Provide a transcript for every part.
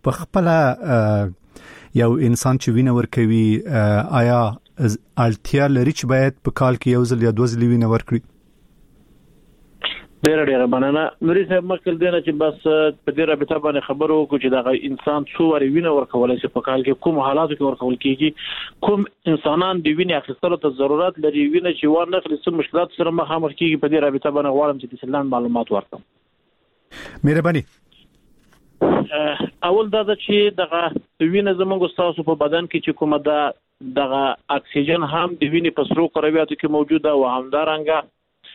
په خپل یو انسان چې وینه ورکوي آیا اړتیا لري چې باید په کال کې یو ځل یا دوه ځله وینه ورکړي؟ ډېر مننه نوري صاحب، مخکې دینه چې بس په دې رابطه باندې خبرو وکړو چې دا انسان څو وری وینه ورکولای شي په کال کې، کوم حالاتو کې ورکول کیږي، کوم انسانان د وینې اخیستلو ته ضرورت لري، وینه چې ورنخلي څه مشکلات سره مخامخ کیږي. په دې رابطه باندې غواړم چې د سلان معلومات ورکړم. مهرباني. اول دا چې دغه وینه زموږ تاسو په بدن کې چې کومه ده دغه اکسیجن هم د وینې په سرو کرویاتو کې موجوده او همدارنګه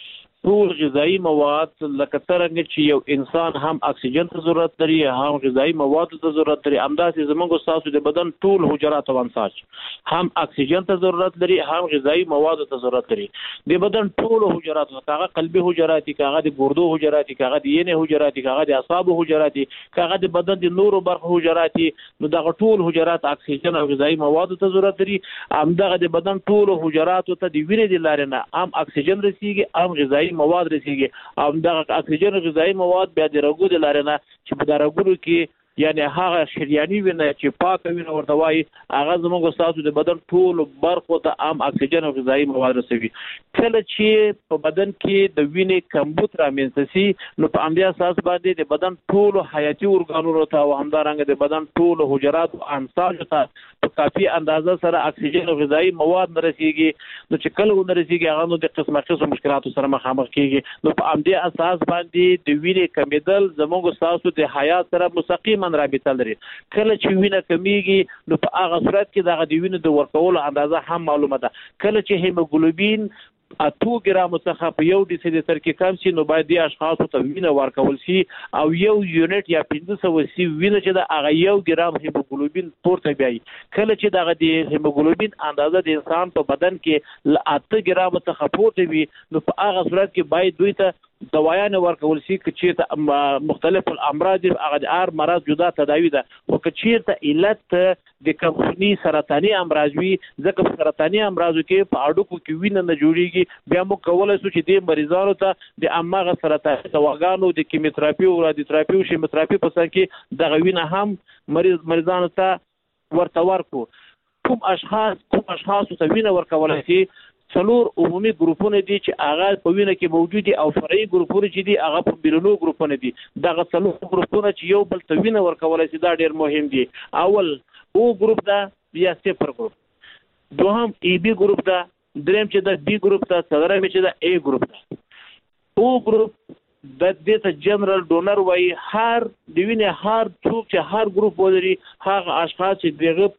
ټول غذایی مواد لکه څنګه چې یو انسان هم اکسیجن ته ضرورت لري هم غذایی مواد ته ضرورت لري، همداسې زموږ تاسو د بدن ټول حجرات او انساج هم اکسیجن ته ضرورت لري هم غذایی مواد ته ضرورت لري. د بدن ټول حجرات هغه قلبي حجرات، هغه د ګردو حجرات، هغه د ینې حجرات، هغه د اعصاب حجرات، هغه د بدن د نورو برخو حجرات، نو دغه ټول حجرات اکسیجن او غذایی مواد ته ضرورت لري. همدغه د بدن ټول حجرات ته د وینې د لارې نه هم اکسیجن رسیږي هم غذایی مواد رسیږي. او دغه اکسیجن غذایی مواد بیا د رګو د لارې نه چې په رګونو کې یعنی هغه شریاني وینه چې پاکه وینه ورته وایي هغه زموږ تاسو د بدن ټول برخو ته هم اکسیجن او غذایی مواد رسوي. کله چې په بدن کې د وینې کمبود رامنځته شي نو په همدې اساس باندې د بدن ټول حیاتي ارګانونو ته او همدارنګه د بدن ټول حجرات او انساج ته په کافي اندازه سره اکسیجن او غذایی مواد نه رسیږي. نو چې کله ونه رسیږي هغه نو د قسم مشکلاتو سره مخامخ کیږي. نو په همدې اساس باندې د وینې کمیدل زموږ تاسو د حیات سره مستقیما رابطه لري. کله چې وینه کمیږي نو په هغه صورت کې دغه د وینې د ورکولو اندازه هم معلومه ده. کله چې هیموګلوبین 8 ګرام څخه په 1 ډیسیلیټر کې کم شي نو باید د اشخاصو ته وینه ورکول شي او 1 یونټ یا 500 سی وینه چې د هغه 1 ګرام هیموګلوبین پورته بیاي. کله چې دغه د هیموګلوبین اندازه د انسان په بدن کې ل 8 ګرام څخه پورته وي نو په هغه صورت کې باید دوی ته دوايان ورکول شي چې مختلف الامراض هغه د هر مرض جدا تداوی ده. او چې ته علت د کمخونی سرطاني امراض وي ځکه سرطاني امراضو کې په اډوکو کې وینه نه جوړیږي بیا موږ کولای شو چې د مریضانو ته د امغه سرطاني دواګانو د کیموتراپي او رادیوتراپي او شیموتراپي په څیر کې دغه وینه هم مریضانو ته ورته ورکو. کوم اشخاص ته وینه ورکول شي څلور عمومي ګروپونه دي چې هغه په وینه کې موجود دي او فرعي ګروپونه چې دي هغه په بیلونو ګروپونه دي. دغه څلور ګروپونه چې یو بل ته وینه ورکول شي دا ډېر مهم دي. اول او ګروپ دا بیا صفر ګروپ، دوهم ای بی ګروپ دا، دریم چې دا بی ګروپ دا، څلورم چې دا ای ګروپ دا. او ګروپ د دې ته جنرال ډونر وایي. هر د وینې هر څوک چې هر ګروپ ولري هغه اشخاص چې دغه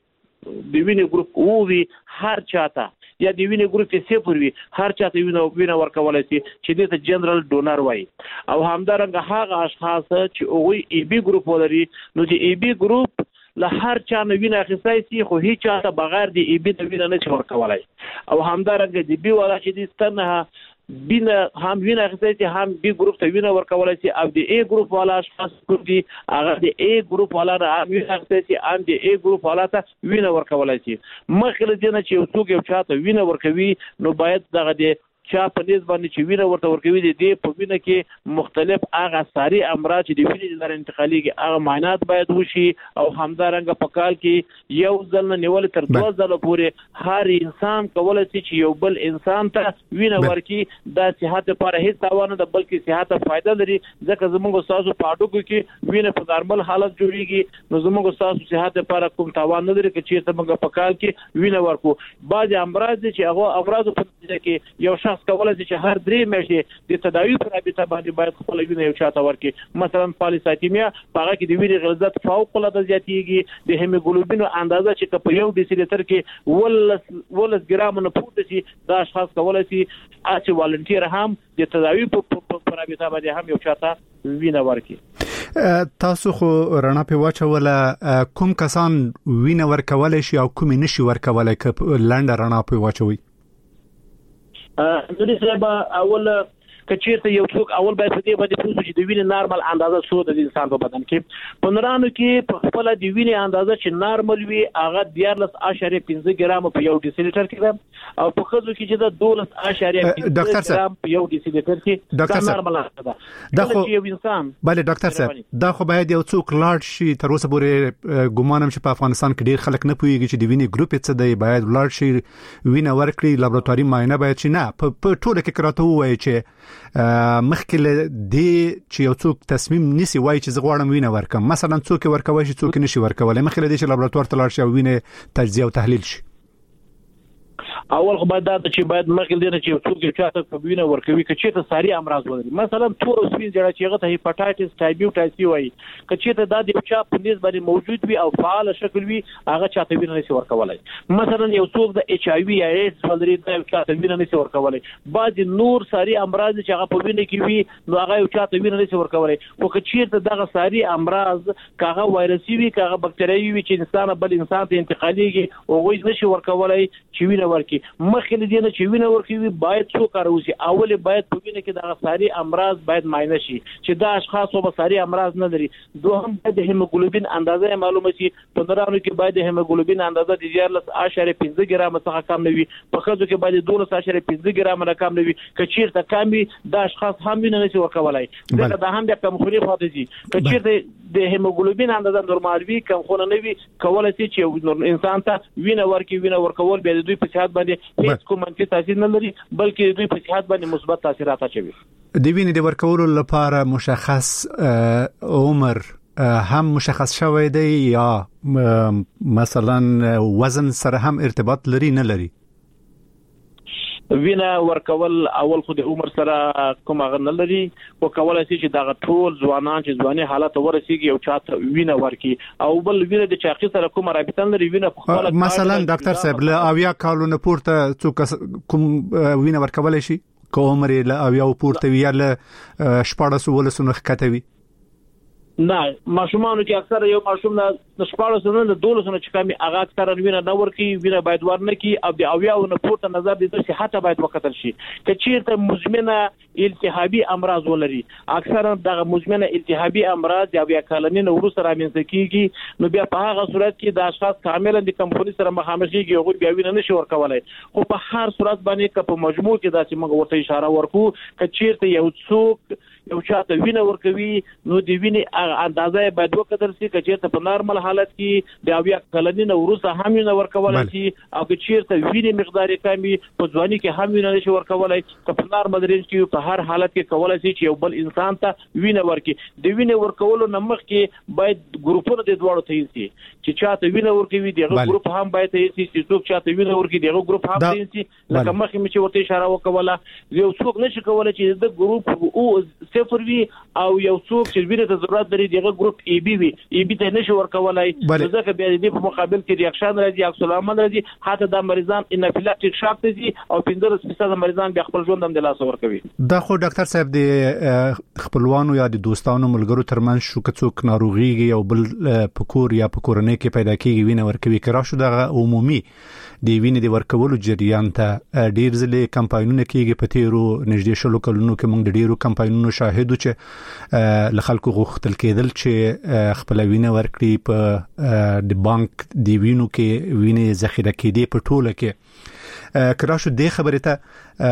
د وینې ګروپ او وي هر چاته یا د وینې ګروپ کې صفر وي هر چاته وینه ورکولای شي چې دې ته جنرال ډونر وایي. او همدارنګه هغه اشخاص چې هغوی ای بی ګروپ ولري نو د ای بی ګروپ له هر چا نه وینه اخیستای شي خو هیڅ چاته بغیر د ای بی د وینه نه شي ورکولای. او همدارنګه د بی والا چې د ستنه بینه هم وینه اخیستای شي هم بی ګروپ ته وینه ورکولای شي. او د ای ګروپ والا اشخاص کوم دي هغه د ای ګروپ والا نه وینه اخیستای شي هم د ای ګروپ والا ته وینه ورکولای شي. مخکې له چې یو څوک یو چاته وینه ورکوي نو باید دغه د چا په نسبت باندې چې وینه ورته ورکوي د دې په وینه کې مختلف هغه ساري امراض چې د وینې لپاره انتقاليږي هغه معاینات باید وشي. او همدارنګه په کال کې یو ځل نه نیول تر 2 ځله پورې هر انسان کولای شي چې یو بل انسان ته وینه ورکړي. دا صحت لپاره هیڅ تاوان نه بلکې صحت ته فائدہ لري ځکه زموږ تاسو په اډوکو کې وینه په نارمل حالت جوړیږي نو زموږ تاسو صحت لپاره کوم تاوان نه لري چې ته موږ په کال کې وینه ورکو. بعض امراض چې هغه امراض په کې یو شخص کولای شي چې هر 3 میاشتې د تداوی پر رابطه باندې باید خپل وینه یو چاته ورکړي. مثلا پالیسایتیمیا هغه کې د وینې غلظت فوق العاده زیاتېږي. د هیموګلوبین اندازه چې په 1 ډیسیلیټر کې 10 ګرام نه پورته شي دا اشخاص کولای شي چې والنټیر هم د تداوی پر رابطه باندې هم یو چاته وینه ورکړي. تاسو خو رڼا په واچوله کوم کسان وینه ورکول شي او کوم نشي ورکولای ک لنډ رڼا په واچوي؟ نوري صاحب اول کچیرته یو څوک اول باید په دې باندې پوه شي چې د وینې نارمل اندازه څو د انسان په بدن کې په نورانو کې په خپل د وینې اندازه چې نارمل وي هغه 14.5 ګرام په 1 ډیسیلیټر کې ده او په خځو کې چې د 12.5 ګرام په 1 ډیسیلیټر کې دا نارمل ده. دا خو یو انسان بله ډاکټر صاحب دا خو باید یو څوک لاړ شي تر اوسه پورې ګومانم چې په افغانستان کې ډیر خلک نه پوهیږي چې د وینې ګروپ څه دی باید لاړ شي وینه ورکړي لابراتواري معاینه باید شي نه په ټوله کې کراته وایي چې مخکې دې چې یو څوک تصمیم نیسي وایي چې زه غواړم وینه ورکم مثلا څوک ورکوي شي څوک نشي ورکولای مخکې دې چې لابراتوار ته لاړ شي او وینه تجزیه او تحلیل شي. اول خو باید دا چې باید مخکې دې چې څوک یو چاته په وینه ورکوي چې ته ساري امراض ولري مثلا تور او سپین جړه چې هغه ته هیپاټایټس ټایپ یو ټایپ سی وایي چې ته دا د چا په نسبت باندې موجود وي او فعال شکل وي هغه چاته وینه نشي ورکولای. مثلا یو څوک د ایچ آی وی یا ایډز ولري دا چاته وینه نشي ورکولای. بعض نور ساري امراض چې هغه په وینه کې وي نو هغه یو چاته وینه نشي ورکولای. خو چې ته دغه ساري امراض کاغه وایرسي وي کاغه بکټریاوي وي چې انسان بل انسان ته انتقاليږي او غوښ نشي ورکولای چې وینه ورکړي. مخکې دې نه چې وینه ورکوي باید څو کار وشي. اول باید په وینه کې د ساري امراض باید معاینه شي چې دا اشخاص به ساري امراض نه لري. دوهم باید د هیموګلوبین اندازه معلومه شي. په نورانو کې باید د هیموګلوبین اندازه د 14.5 ګرام څخه کم نه وي. په خځو کې باید 12.5 ګرام نه کم نه وي. کچیرته کم وي دا اشخاص هم وینه نشي ورکولای. دا هم د کمخوني خاطر دي. کچیرته د هیموګلوبین اندازه نورمال وي کمخونه نه وي کولای شي چې انسان ته وینه ورکول به د دوی په صحت باندې هیڅ کوم منفي تاثیر نه لري بلکې دوی په صحت باندې مثبت تاثیرات اچوي. د وینې د ورکولو لپاره مشخص عمر هم مشخص شوی دی یا مثلا وزن سره هم ارتباط لري نه لري؟ وینه ورکول اول خو د عمر سره کوم هغه نه لري او کولای شي چې دا ټول ځوانان چې ځواني حالت ورسیږي او چاته وینه ورکي او بل وینه د چاقي سره کوم رابطه لري وینه په خپل مثلا ډاکټر صاحب له اویا کالونو پورته څوک کوم وینه ورکولای شي کوم لري له اویا پورته وی له 14 ولسونه ښکته وي نه ماشومانو کې اکثر یو ماشوم نه شپاړو نه 12 چې کمی هغه اکثر وینه نه ورکی وینه باید ورنه کی او د اویاو نه پورته نظر دي چې حتی باید وکتل شي کچیرته مزمنه التهابي امراض ولري اکثر دغه مزمنه التهابي امراض یا بیا کلنین ورسره رامنځته کیږي نو بیا په هغه صورت کې د اشخاص کاملا د کمپونی سره مخامخ کیږي او بیا وینه نشي ورکولای خو په هر صورت باندې که په مجموع کې داسې موږ ورته اشاره ورکو کچیرته یو څوک یو چاته وینه ورکوي نو د وینې اندازه باید وکړل شي کچیرته په نارمل حالت کې د اویا کلنین ورسره هم وینه ورکولای شي او کچیرته وینې مقدار کمی په ځواني کې هم وینه نشي ورکولای که په نارمل رینج کې په هر حالت کې کولای شي چې یو بل انسان ته وینه ورکړي د وینې ورکولو نمخ کې باید ګروپونه د دوړو ته شي چې چاته وینه ورکوي دغه ګروپ هم باید ته شي چې څوک چاته وینه ورکړي دغه ګروپ هم ته شي لکه مخکې چې ورته اشاره وکوله یو څوک نشي کولای چې د ګروپ او صفر وي او یو څوک چې وینه ته ضرورت لري دغه ګروپ ای بي وي ای بي ته نشي ورکولای ځکه بیا د په مقابل کې ریاکشن راځي عکس العمل راځي حتی د مریضان انافیلاکټیک شاک دي او 15% مریضان بیا خپل ژوند هم د لاس ورکوي. دا خو ډاکټر صاحب د خپلوانو یا د دوستانو ملګرو ترمن شو که څوک ناروغي او بل پکور یا پکورنۍ کې پیدا کیږي وینه ورکوي کرا شو د عمومي د وینې د ورکولو جریان ته ډیر ځله کمپاینونه کیږي په تیرو نږدې شلو کلونو کې موږ د ډیرو کمپاینونو شاهدو چې لخلکو غوښتل کېدل چې خپل وینه ورکړي په د بانک دی وینو کې وینې ذخیره کېدي په ټوله کې کرا شو د خبره ته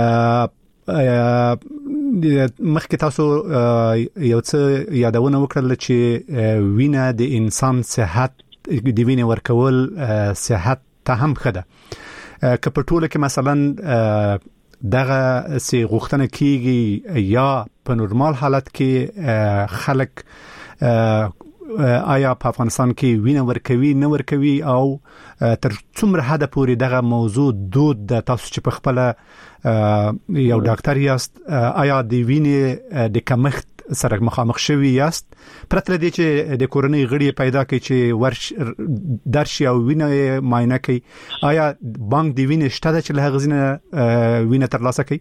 مخکې تاسو یو څه یادونه وکړل چې وینه د انسان صحت د وینې ورکول صحت ته هم خده که په ټوله کې مثلا دغه سي غوښتنه کیږي یا په نورمال حالت کې خلک آیا په افغانستان کې وینه ورکوي نه ورکوي او تر څومره حد پورې دغه موضوع دود د تاسو چې په خپل یو ډاکټر یاست آیا د وینې د کمښت سره مخامخ شوی یاست پرته لدی چې د کورنۍ غړي پیدا کوي چې ورش درشي او وینه معاینه کوي آیا بانک د وینې شته چې له غزنه وینه ترلاسه کوي؟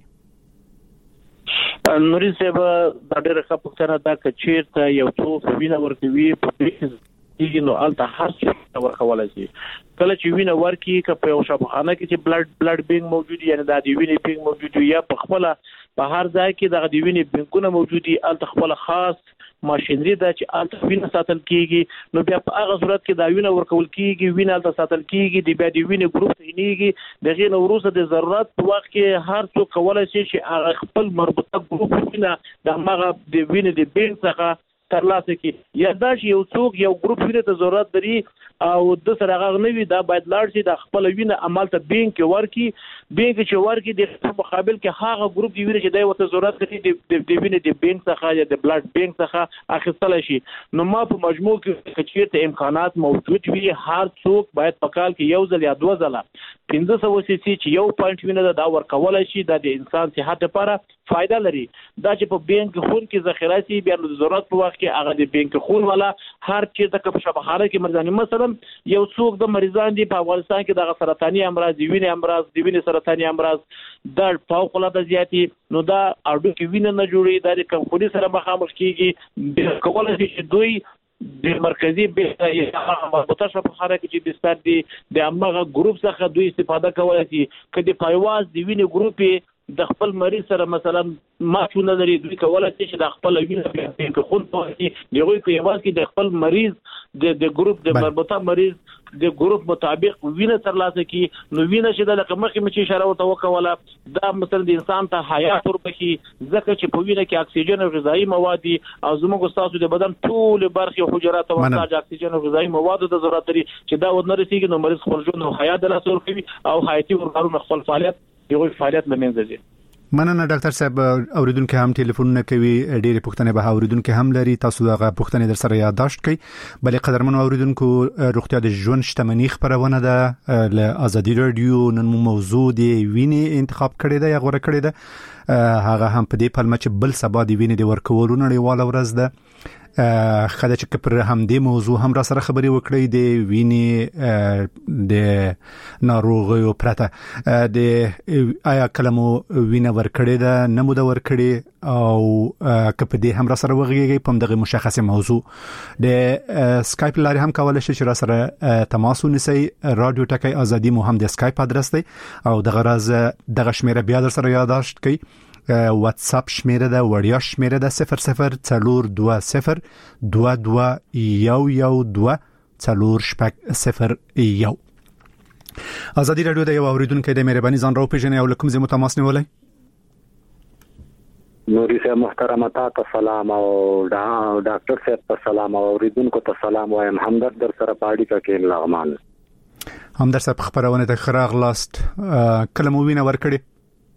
نوري صاحب دا ډېر ښه پوښتنه ده چې چیرته یو څوک وینه ورکوي په دې نو الته هر څه ورکولای شي کله چې وینه ورکي که په یو شفاخانه کې چې بلډ بینګ موجود یعنی د وینې بینګ موجود یا په خپل په هر ځای کې د وینې بانکونه موجود دي، الته خپل خاص ماشينري ده چې الته وینه ساتل کیږي. نو بیا په هغه صورت کې دا وینه ورکول کیږي، وینه الته ساتل کیږي، د بیا د وینې ګروپ تینیږي. دغه نو وروسته د ضرورت په وخت کې هر څوک کولای شي چې هغه خپل مربوطه ګروپ وینه د هغه د وینې د بانک څخه ترلاسه کی. یا دا چې یو څوک یو ګروپ وینه ته ضرورت لري او د سره هغه نوی دا باید لاړ شي د خپل وینه عمل ته بانک ورکی، بانک چې ورکی د مقابل کې هغه ګروپ دی وینه چې دای ورته ضرورت لري د وینه د بانک څخه یا د بلډ بانک څخه اخیستل شي. نو ما په مجموع کې چې امکانات موجود وي، هر څوک باید په کال کې یو ځل یا دوه ځله 1500 سي چې یو پوینټ وینه دا ورکولای شي، دا د انسان صحت لپاره فائدہ لري. دا چې په بانک خون کې ذخیره سي، بیا د ضرورت په وخت کې هغه د بانک خون والا هر چیرته کې په شبخانه کې مرزاني مثلا یو څوک د مریضان دي په افغانستان کې د سرطاني امراض، د وینې امراض، د وینې سرطاني امراض د فوق العاده زیاتی، نو دا اډو کې وینه نه جوړي، دا د کمخوني سره مخامخ کیږي. د کولای شي چې دوی د مرکزی به یا مربوطه شبخانه کې چې بستر دي د امغه ګروپ څخه دوی استفاده کوي چې کدي پایواز د وینې ګروپ د خپل مریض سره مثلا ماچونه لري، دوی کولای شي چې د خپل وینې په خون پوهي دیوي په یواز کې د خپل مریض د ګروپ د مربوطه مریض د ګروپ مطابق وینه ترلاسه کی. نو وینه چې د لکه مخکې مچ اشاره ورته وکوله دا مثلا د انسان ته حیات وربخي، ځکه چې په وینه کې اکسیجن او غذایی مواد او زموږ تاسو د بدن ټول برخې حجرات او اکسیجن او غذایی مواد د ضرورت لري چې دا ونه رسیږي، نو مریض خپل ژوند او حیات د لاسه ورکوي او حیاتي ورکارونه خپل فعالیت لمنځه ځي. مننه ډاکټر صاحب. اوریدونکو هم ټلیفونونه کوي، ډېری پوښتنې به اوریدونکو هم لري، تاسو دغه پوښتنې در سره یادداشت کړئ. بلې قدرمنو اوریدونکو، روغتیا د ژوند شتمنۍ خبرونه ده له ازادي رادیو. نن موضوع دی وینې انتخاب کړی دی یا غوړه کړی ده، هغه هم په دې پلمه چې بل سبا دی وینې د ورکولو نړیواله ورځ ده. خدای چې پر همدې موضوع هم را سره خبري وکړي د وینې د ناروغیو پرته د آیا کلمو وینه ورکړي ده نه مو ده ورکړي او کپ دې هم را سره وغږیږي په دغه مشخصه موضوع د سکایپ لاري هم کولای شي چې را سره تماس ونیسي. رادیو ټکی ازادي مو هم د سکایپ ادرس دی او دغه راز دغه شمیره بیا در سره یادداشت کړئ. واتس اپ شمیره ده، وړیا شمیره ده 0042 22 41401. ازادي رادیو د یو اوریدونکو د مهرباني ځان راو پیژنې او لکم زمو تماس نیولای. نوري صاحب محترم تاسو سلام او ډاکټر صاحب ته سلام او اوریدونکو ته سلام وایم. همدرد در سره پاړی کې لغمان. همدرد صاحب خبرونه ته خراغ لاست کلمو وینه ورکړي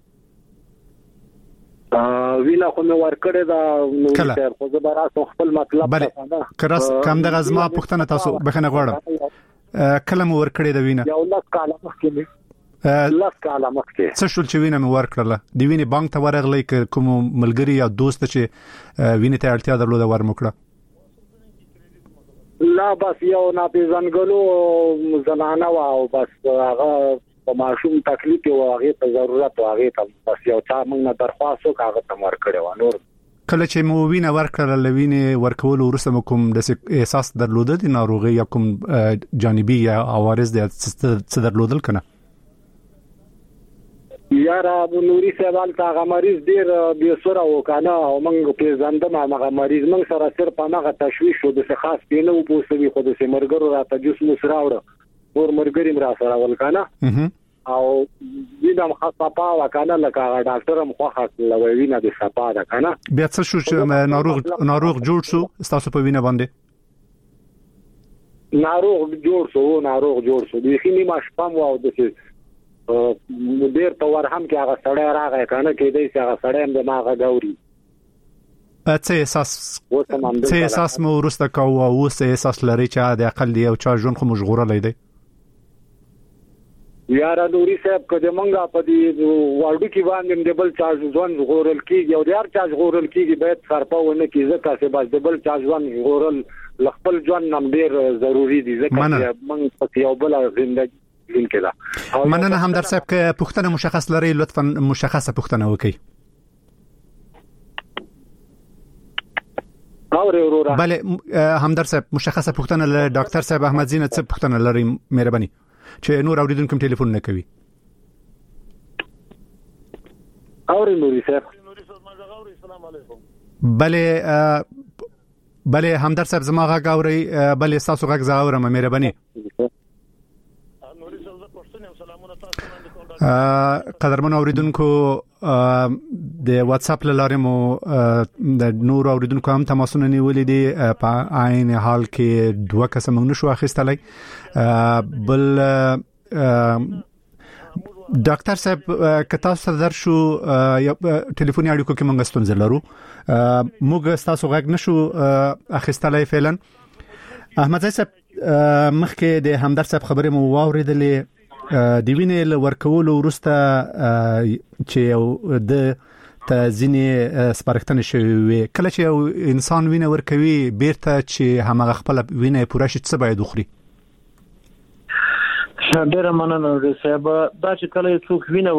وینا خو مې ورکړې دا نو صاحب خو زبر تاسو خپل مطلب څنګه کراس کم د غزما پښتنه تاسو بخنه غواړم کلم ورکړې د وینا یو لاس کاله مخکې لاس کاله مخکې څه شول چې وینا مې ورکړله د وینې بانک ته ورغلې کوم ملګری یا دوست چې وینې ته اړتیا درلوده ورمکړه لا بس یو ناپېژندګلو زنانه او بس هغه په ماشوم تکلیف او هغه ته ضرورت او هغه ته بس یو چا موږ درخواست وکړه ته مرکړې و. نور کله چې مو وینه ورکړل لوینه ورکول ورسره کوم د احساس درلوده د ناروغي یا کوم جانبي یا عوارض د څه درلودل کنه یاره نوري سوال تا مریض ډیر بې سره وکنه او موږ په ځندما هغه مریض موږ سره صرف هغه تشویش و د خاص پینه او پوسوي خو د سیمرګرو راته جوس مسراوړه ور مرګریم را سره ولکنه او وینم خاصه وکنه لکه ډاکټر هم خو خاصه وینه د صفا ده کنه بیا څه شو چې ناروغ جوړ شو تاسو په وینه باندې ناروغ جوړ شو د خینی ما شپم او د ډیر تور هم کې هغه سړی راغی کنه کې دې چې هغه سړی هم د ماغه غوري څه احساس مو ورسته کوو او څه احساس لري چې د اقل یو چا ژوند خو مشغوله لیدي یاره نوري صاحب کله مونږه په دې ورډو کې باندې ډبل چارج ځوان غورل کیږي او ډیر چارج غورل کیږي باید خرپاونه کیږي ځکه چې بس ډبل چارج ځوان غورل لخپل ځوان نم ډیر ضروری دي ځکه چې مونږ په یو بل ژوندۍ کېده. مننه همدرد صاحب که پوښتنه مشخص لري لطفا مشخصه پوښتنه وکړئ. بله همدرد صاحب مشخصه پوښتنه له ډاکټر صاحب احمد زینت څخه پوښتنه لري مهرباني چې نور اوریدونکو ټلیفون نه کوي. نوري صاحب بله همدرد صاحب زما غږ اوري بله تاسو غږ زه اورم مهرباني قدرمن اوریدونکو د واتس اپ لاره مو د نور اوریدونکو هم تماسونه نیولې دي په عین حال کې دوه کس موږ نشو اخیستلای بل ډاکټر صاحب کتا سره درشو ټلیفوني اړیکو کې موږ ستونزه لرو موږ تاسو غږ نشو اخیستلای فعلا احمد صاحب مخکې د همدرد صاحب خبرې مو واوریدلې د وینې ورکولو وروسته چې د تزینې سپارښتنه شوی کله چې انسان وینې ورکوي بیرته چې همغه خپل وینې پوره شي څه باید وخوري ډېر مننه صاحب دا چې کله څوک وینه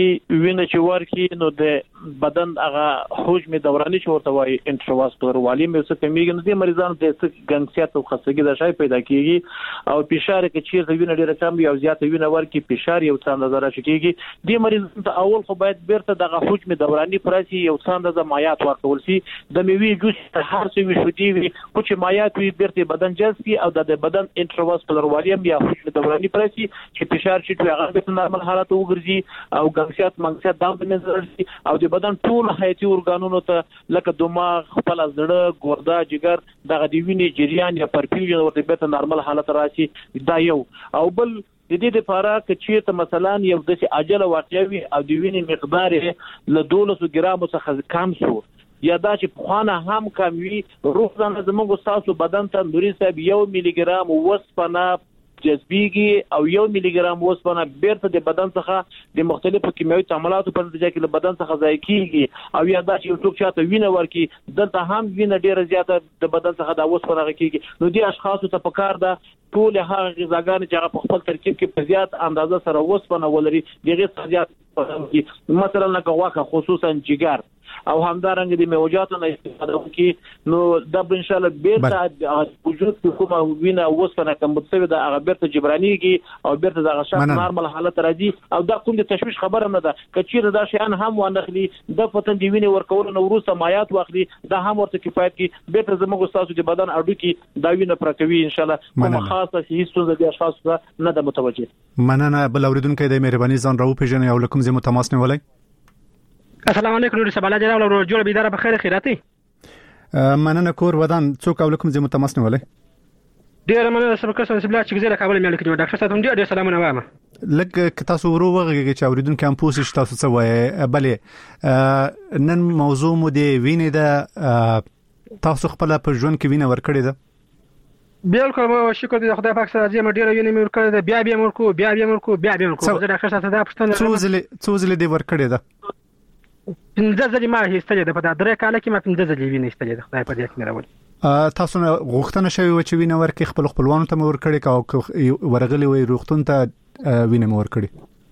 چې ورکی نو د بدن هغه حجم دوراني چې ورته وایي انټرواسکولر والی مې څه کمیږي نو د مریضانو د ګنګسیت او خستګي د شای پیدا کیږي او فشار کې چیرته وینه ډېر کم وي او زیات وینه ورکی فشار یو څه اندازه راچکیږي د مریضانو ته اول خو باید بیرته د حجم دوراني پرسي یو څه اندازه مایات ورکول شي د میوې جوس هر څه وي شو دی چې مایات وي بیرته بدن جذب او د بدن انټرواسکولر والی یا حجم دوراني پرسي چې فشار چې هغه د نارمل حالت وګرځي او ګنګسیت منګسیت دام په نظر شي او د بدن ټول حیاتي ارګانونو ته لکه دماغ خپل زړه ګرده جګر دغه دی وینې جریان یا پرفیوژن ورته به نارمل حالت راشي دا یو او بل د دې لپاره چې ته مثلا یو د عاجله واقعوي او د وینې مقدار له 200 ګرام څخه کم شو یا دا چې خوانه هم کم وي روزانه زموږ تاسو بدن ته نوري صاحب 1 ملي ګرام وسپنه جذبيږي او 1 ملي ګرام وسپنه بیرته د بدن څخه د مختلفو کیمیاوي تعاملاتو په نتیجه کې له بدن څخه ضایع کیږي او یا دا چې یو څوک چاته وینه ورکي دلته هم وینه ډیره زیاته د بدن څخه د وسپنه کیږي نو دي اشخاصو ته پکار ده ټول هغه غذاګانې چې په خپل ترکیب کې په زیات اندازه سره وسپنه ولري دغه زیات مثلا لکه واکه خصوصا جګر او همدارنګ د میوجاتو نه استفاده وکړي نو دا ان شاء الله بیرته وجود کومه وینه وسپنه کوم څه د هغه بیرته جبرانيږي او بیرته د هغه شخص نارمل حالت راځي او دا کوم د تشويش خبره نه ده کچېره دا شیان هم ونخلي د پتن دی وینه ورکول نو وروسته مایات واخلي دا هم ورته کفایت کی بیرته زموږ استادو د بدن اډو کې دا وینه پرکوي ان شاء الله کومه خاصه هیڅ څه د اشخاص نه د متوجه مننه بل اوریدونکو د مهرباني ځان راو پیژنې او لکم زمو تماس نه ولای السلام علیکم نور سبا جناب له جوړ بيدار په خیر خیراتي مننه کور ودان څوک علیکم زمو تماس نه ولای ډیر مننه سبا کس سبلا چې زه کابل مې لیکم ډاکټر صاحب ډیر سلامونه وایم لکه تاسو ورو وغږی چې اوریدونکو هم پوښتنه تاسو څه وایي بله نن موضوع مو دی وینې د تاسو خپل په ژوند کې وینه ورکړې ده بالکل شکر دې خدای پاک سره دې ډیر وینې مې ورکړې ده بیا مرکو زه ډاکټر صاحب ته پوښتنه څو ځله دې ورکړې ده پنځه ځلې ما هیڅ ده په دا درې کال کې ما پنځه ځلې وینې استلې ده خدای په دې کې راوړي تاسو غوښتنه شوی و چې وینه ورکړي خپل خپلوانو ته ورکړي او ورغلي وي روغتون ته وینه ورکړي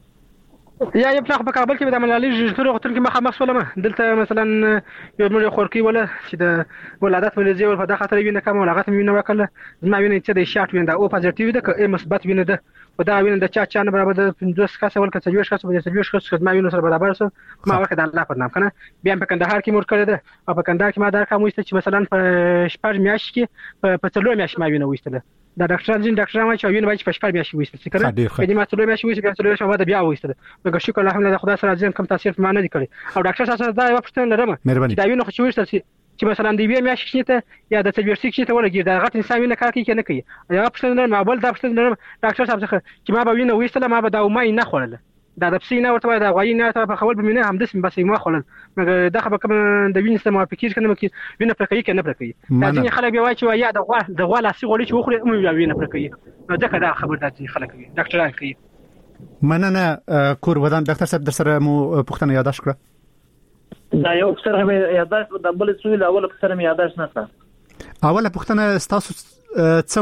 یا یو پلاخ په کابل کې د عملیاتي ژغورو غوښتل کې مخامخ ولمه دلته مثلا یو مړ خورکی ولا چې د ولادت ولې ول په دغه خاطر وینه کوم ولغت وینه وکړه زما وینه چې د شاټ وینه او پوزټیو ده که مثبت وینه ده په دا وینه د چا نه برابر ده 50 کس ول کڅ یو شخص به 30 شخص خدمت وینه سره برابر سره ما ورکه د الله په نام کنه بیا په کندهار کې مور کړی ده او په کندهار کې ما دا کوم چې مثلا په شپږ میاشت کې په څلور میاشت ما وینه وېستله دا ډاکټر ما چې وینه باید په شپږ میاشت وېستل څه کړه کله ما څلور میاشت وېستل بیا څلور میاشت بیا وېستل مګر شکر الحمدلله خدای سره ځین کم تاثیر ما نه کړی او ډاکټر سره دا یو پښتنه لرم دا وینه خو چې وېستل چې مثلا دی وی میاشت شته یا د تجربه شته ولګي دا غټ انسان وینه کار کوي کنه کوي یا پښتنه ما بل دا پښتنه ډاکټر صاحب څخه چې ما به وینه وېستل ما به دا ما نه خوړل دا د پسینه ورته دا غوي نه ته په خپل بمنه هم د سم بس ما خوړل مګر دا خبره کوم د وینې سم موافقې کنه مکه وینه پرکې کنه پرکې دا ځینې خلک به وایي چې یا د غوا لاسی غوړي چې وخوري مو وینه پرکې نو ځکه دا خبر د خلک ډاکټران کوي مننه کور ودان ډاکټر صاحب در سره مو پښتنه یاداش کړه دا یو څه هم یاداش د بل څه ویل اول څه هم یاداش نه کړ اوله پښتنه تاسو څه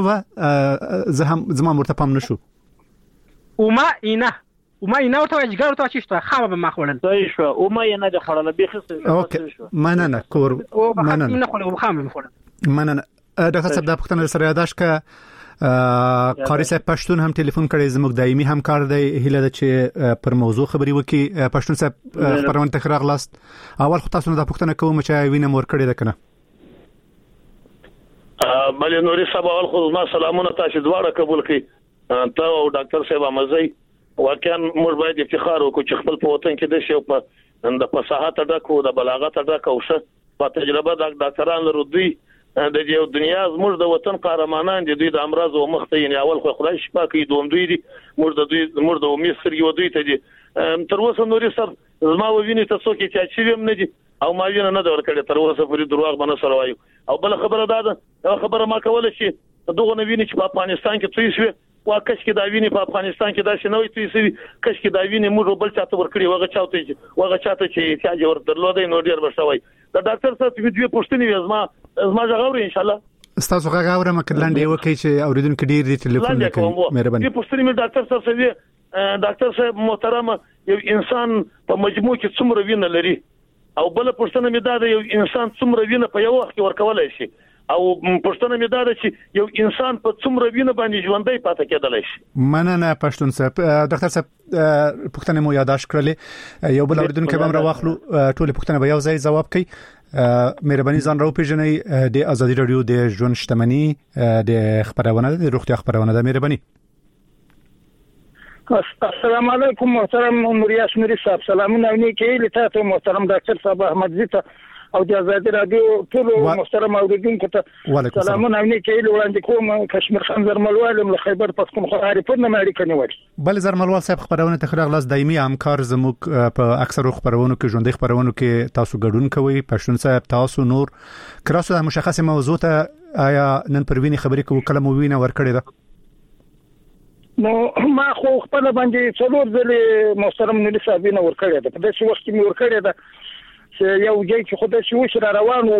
زما مرتپم نشو وما نه ورته جګر ورته چې شته خامه به ما خوړل صحیح شو او ما نه د خوړل به خسته شو مننه کور مننه نه خوړل خامه خوړل مننه ډاکټر صاحب د پښتنه سره یاداش ک قاری صاحب پښتون هم ټلیفون کړی زموږ دایمي همکار دی هله چې پر موضوع خبري وکي پښتون صاحب خبرونه تکرار غلاست اول خو تاسو نه د پښتنه کوم چې وینه مور کړی ده کنه بلې نوري صاحب اول خو ما سلامونه تاسو دواړه قبول کړئ ته او ډاکټر صاحب امزي واقعا موږ باید افتخار وکړو چې خپل په وطن کې د شی په د فصاحت ډکو د بلاغت ډکو شه په تجربه د ډاکټرانو لرو دوی د دې دنیا زموږ د وطن قهرمانان دي دوی د امراض او مخته اول خو خدای شفا کوي دوی دي موږ د امید سره دوی ته دي تر اوسه نوري صاحب زما ویني تاسو کې چې ویم نه دي او ما وینه نه دور کړی تر اوسه پوری دروغ باندې سره وایو او بل خبره ده خبره ما کوله چې دغه نه ویني چې په افغانستان کې توي شوی واکش کې دا ویني په افغانستان کې دا شنوې توي شوی کش کې دا ویني موږ بل چاته ور کړی وغه چاته چې احتیاج ور درلودې نو ډیر بشوي دا ډاکټر صاحب ویډیو پوښتنه زما غوړې ان شاء الله استاد غاوره مکلند یو کې چې اوریدونکو ډیر دي ټلیفون کوي مهرباني دې پوښتنه مې ډاکټر صاحب سوي ډاکټر صاحب محترم یو انسان په مجموع کې څومره وینه لري او بل پوښتنه مې دا یو انسان څومره وینه په یو وخت کې ورکولای شي او پښتون مې دا چې یو انسان په څومره وینه باندې ژوندۍ پاتې کېدلی شي مننه پښتون صاحب ډاکټر صاحب پښتنه مو یاداش کړلې یو بل اوریدونکو به راوخلو ټول پښتنه به یو ځای جواب کوي مهرباني ځان راو پیژنئ د ازادي رادیو د ژوند شتمنۍ د خبرونه د روغتیا خبرونه د مهرباني السلام علیکم محترم نوریاس نوری صاحب سلامونه علیکم لته محترم ډاکټر صاحب احمد زیته او د ازادي رادیو ټول محترم اوریدونکو ته سلامونه علیکم وړاندې کوم کشمیر خان زرملوال له خیبر پختونخوا اړیکونه مې کنيول بل زرملوال صاحب خبرونه تخریغ لاس دایمي همکار زموږ په اکثر خبرونو کې ژوندۍ خبرونو کې تاسو ګډون کوي پښتون صاحب تاسو نور کراسو مشخصه موضوع ته آیا نن پروینه خبرې کوو کلمه وینه ورکړې ده نو ما خو خپل باندې څلور ځله محترم نوری صاحب نه ورکړی ده په داسې وخت کې مې ورکړی ده چې یو ځای کې خدای شي وش را روانو